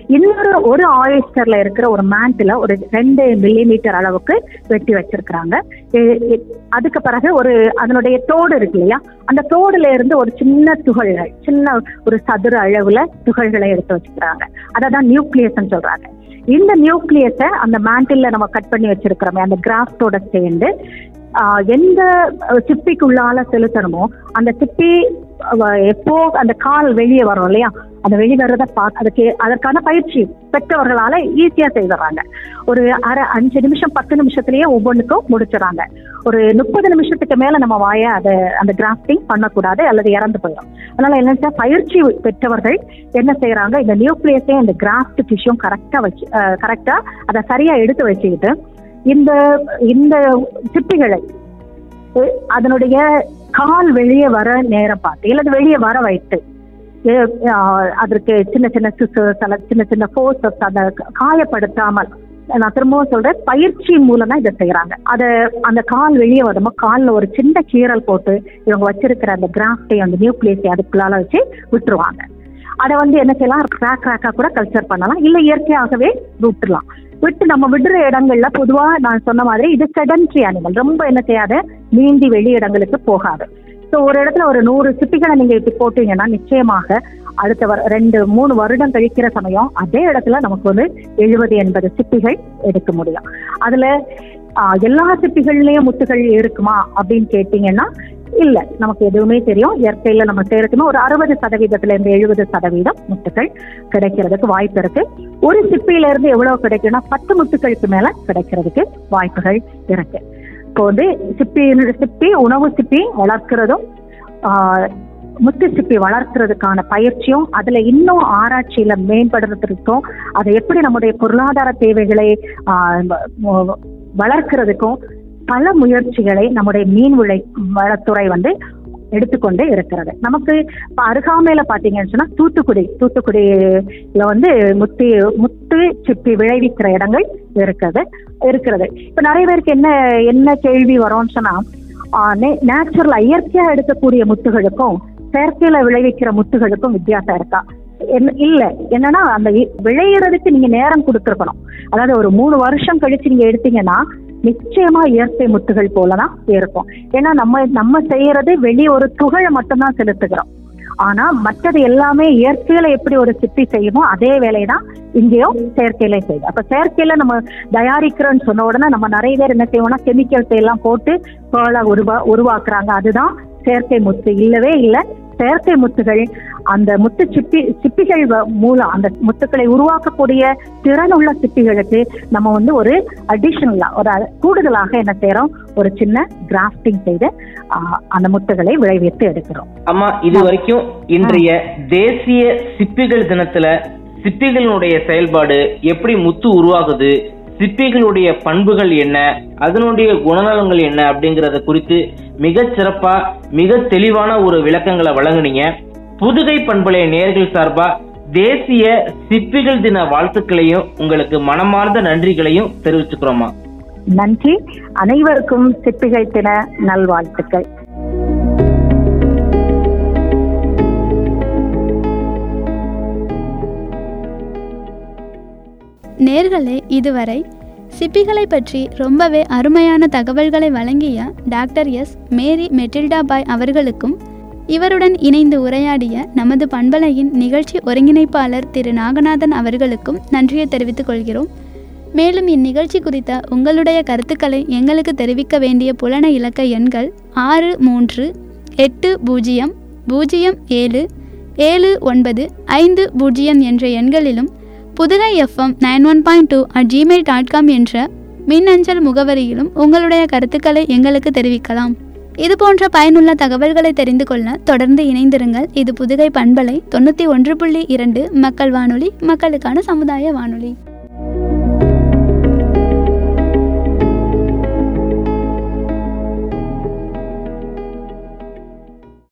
இன்னொரு ஒரு ஆயிஸ்டர்ல இருக்கிற ஒரு மேண்டில ஒரு ரெண்டு மில்லி மீட்டர் அளவுக்கு வெட்டி வச்சிருக்கிறாங்க. அதுக்கு பிறகு ஒரு அதனுடைய தோடு இருக்கு இல்லையா, அந்த தோடுல இருந்து ஒரு சின்ன துகள்கள், சின்ன ஒரு சதுர அளவுல துகள்களை எடுத்து வச்சுக்கிறாங்க. அதான் நியூக்ளியஸ் சொல்றாங்க. இந்த நியூக்ளியஸை அந்த மேண்டில்ல நம்ம கட் பண்ணி வச்சிருக்கிறோமே அந்த கிராஃப்டோட சேர்ந்து எந்த சிப்பிக்குள்ளால செலுத்தணுமோ அந்த சிப்பி எப்போ அந்த கால் வெளியே வரும் இல்லையா, அந்த வெளியே வர்றத பார்த்து அதுக்கு அதற்கான பயிற்சி பெற்றவர்களால ஈஸியா செய்துறாங்க. ஒரு அரை அஞ்சு நிமிஷம் பத்து நிமிஷத்துலயே ஒவ்வொன்றுக்கும் முடிச்சிடறாங்க. ஒரு முப்பது நிமிஷத்துக்கு மேல நம்ம வாய அதை அந்த கிராஃப்டிங் பண்ணக்கூடாது அல்லது இறந்து போயிடும். அதனால என்ன பயிற்சி பெற்றவர்கள் என்ன செய்யறாங்க, இந்த நியூக்ளியஸையும் இந்த கிராஃப்ட் டிஷ்யூம் கரெக்டா வச்சு கரெக்டா அதை சரியா எடுத்து வச்சுக்கிட்டு இந்த இந்த சிப்பிகளை அதனுடைய கால் வெளியே வர நேரம் பார்த்து இல்லது வெளியே வர வைத்து அதற்கு சின்ன சின்ன சிசர்ஸ் சின்ன சின்ன ஃபோர்ஸஸ் அதை காயப்படுத்தாமல், நான் திரும்பவும் சொல்றேன், பயிற்சி மூலம் தான் இதை செய்யறாங்க. அதை அந்த கால் வெளியே வரும்போது காலில் ஒரு சின்ன கீறல் போட்டு இவங்க வச்சிருக்கிற அந்த கிராஃப்டை அந்த நியூக்ளியஸை அதுக்குள்ளால வச்சு விட்டுருவாங்க. அதை வந்து என்ன செய்யலாம், கிராக் கிராக்கா கூட கல்ச்சர் பண்ணலாம், இல்லை இயற்கையாகவே விட்டுடலாம். விட்டு நம்ம விடுற இடங்கள்ல பொதுவா நான் சொன்ன மாதிரி இது செடன்ட்ரி அனிமல், ரொம்ப என்ன செய்யாத நீந்தி வெளி இடங்களுக்கு போகாது. ஸோ ஒரு இடத்துல ஒரு நூறு சிப்பிகளை நீங்க இப்படி போட்டீங்கன்னா நிச்சயமாக அடுத்த வர ரெண்டு மூணு வருடம் கழிக்கிற சமயம் அதே இடத்துல நமக்கு வந்து எழுபது எண்பது சிப்பிகள் எடுக்க முடியும். அதுல ஆஹ் எல்லா சிப்பிகள்லயும் முத்துகள் இருக்குமா அப்படின்னு கேட்டீங்கன்னா இல்ல, நமக்கு எதுவுமே தெரியும். இயற்கையில நம்ம செய்யறதுமே ஒரு அறுபது சதவீதத்துல இருந்து எழுபது சதவீதம் முத்துக்கள் கிடைக்கிறதுக்கு வாய்ப்பு இருக்கு. ஒரு சிப்பியில இருந்து எவ்வளவு கிடைக்கும்னா பத்து முத்துக்களுக்கு மேல கிடைக்கிறதுக்கு வாய்ப்புகள் இருக்கு. இப்போ வந்து சிப்பி சிப்பி உணவு சிப்பி வளர்க்கிறதும் ஆஹ் முத்து சிப்பி வளர்க்கிறதுக்கான பயிற்சியும் அதுல இன்னும் ஆராய்ச்சியில மேம்படுறதுக்கும் அதை எப்படி நம்முடைய பொருளாதார தேவைகளை ஆஹ் வளர்க்கிறதுக்கும் பல முயற்சிகளை நம்முடைய மீன் விளை வளத்துறை வந்து எடுத்துக்கொண்டு இருக்கிறது. நமக்கு இப்ப அருகாமையில பாத்தீங்கன்னு சொன்னா தூத்துக்குடி தூத்துக்குடியில வந்து முத்தி முத்து சிப்பி விளைவிக்கிற இடங்கள் இருக்கிறது இருக்கிறது இப்ப நிறைய பேருக்கு என்ன என்ன கேள்வி வரும்னு சொன்னா, நேச்சுரலா இயற்கையா எடுக்கக்கூடிய முத்துகளுக்கும் செயற்கையில விளைவிக்கிற முத்துகளுக்கும் வித்தியாசம் இருக்கா? இல்ல, என்னன்னா அந்த விளையிறதுக்கு நீங்க நேரம் கொடுத்துருக்கணும். அதாவது ஒரு மூணு வருஷம் கழிச்சு நீங்க எடுத்தீங்கன்னா நிச்சயமா இயற்கை முத்துகள் போலதான் இருக்கும். ஏன்னா நம்ம நம்ம செய்யறது வெளியே ஒரு துகளை மட்டும்தான் செலுத்துகிறோம். ஆனா மற்றது எல்லாமே இயற்கையில எப்படி ஒரு சிப்பி செய்யுமோ அதே வேலைதான் இங்கேயும் செயற்கையில செய்யுது. அப்ப செயற்கையில நம்ம தயாரிக்கிறோம்னு சொன்ன உடனே நம்ம நிறைய பேர் என்ன செய்வோம்னா கெமிக்கல்ஸ் எல்லாம் போட்டு பேர்லா உருவா உருவாக்குறாங்க. அதுதான் செயற்கை முத்து இல்லவே இல்லை. செயற்கை முத்துகள் அந்த முத்து சிப்பி சிப்பிகள் மூலம் அந்த முத்துக்களை உருவாக்கக்கூடிய திறன் உள்ள சிப்பிகளுக்கு நம்ம வந்து ஒரு அடிஷனலா ஒரு கூடுதலாக என்ன செய்யறோம், ஒரு சின்ன கிராஃப்டிங் செய்து அந்த முத்துகளை விளைவித்து எடுக்கிறோம். அம்மா, இது வரைக்கும் இன்றைய தேசிய சிப்பிகள் தினத்துல சிப்பிகளுடைய செயல்பாடு எப்படி முத்து உருவாகுது, சிப்பிகளுடைய பண்புகள் என்ன, அதனுடைய குணநலங்கள் என்ன அப்படிங்கறத குறித்து மிக சிறப்பா மிக தெளிவான ஒரு விளக்கங்களை வழங்குனீங்க. புதுகை பண்பலை நேயர்கள் சார்பா தேசிய சிப்பிகள் தின வாழ்த்துக்களையும் உங்களுக்கு மனமார்ந்த நன்றிகளையும் தெரிவிச்சுக்கிறோமா. நன்றி. அனைவருக்கும் சிப்பிகள் தின நல்வாழ்த்துக்கள். நேர்களே, இதுவரை சிப்பிகளை பற்றி ரொம்பவே அருமையான தகவல்களை வழங்கிய doctor S Mary Matilda Bai அவர்களுக்கும் இவருடன் இணைந்து உரையாடிய நமது பண்பலையின் நிகழ்ச்சி ஒருங்கிணைப்பாளர் திரு நாகநாதன் அவர்களுக்கும் நன்றியை தெரிவித்துக் கொள்கிறோம். மேலும் இந்நிகழ்ச்சி குறித்த உங்களுடைய கருத்துக்களை எங்களுக்கு தெரிவிக்க வேண்டிய புலன இலக்க எண்கள் ஆறு மூன்று எட்டு பூஜ்ஜியம் பூஜ்ஜியம் ஏழு ஏழு ஒன்பது ஐந்து பூஜ்ஜியம் என்ற எண்களிலும் Pudugai FM nine one point two at Gmail dot com என்ற மின்னஞ்சல் முகவரியிலும் உங்களுடைய கருத்துக்களை எங்களுக்கு தெரிவிக்கலாம். இது போன்ற பயனுள்ள தகவல்களை தெரிந்து கொள்ள தொடர்ந்து இணைந்திருங்கள். இது புதுகை பண்பலை தொண்ணூற்றி ஒன்று புள்ளி இரண்டு மக்கள் வானொலி, மக்களுக்கான சமுதாய வானொலி.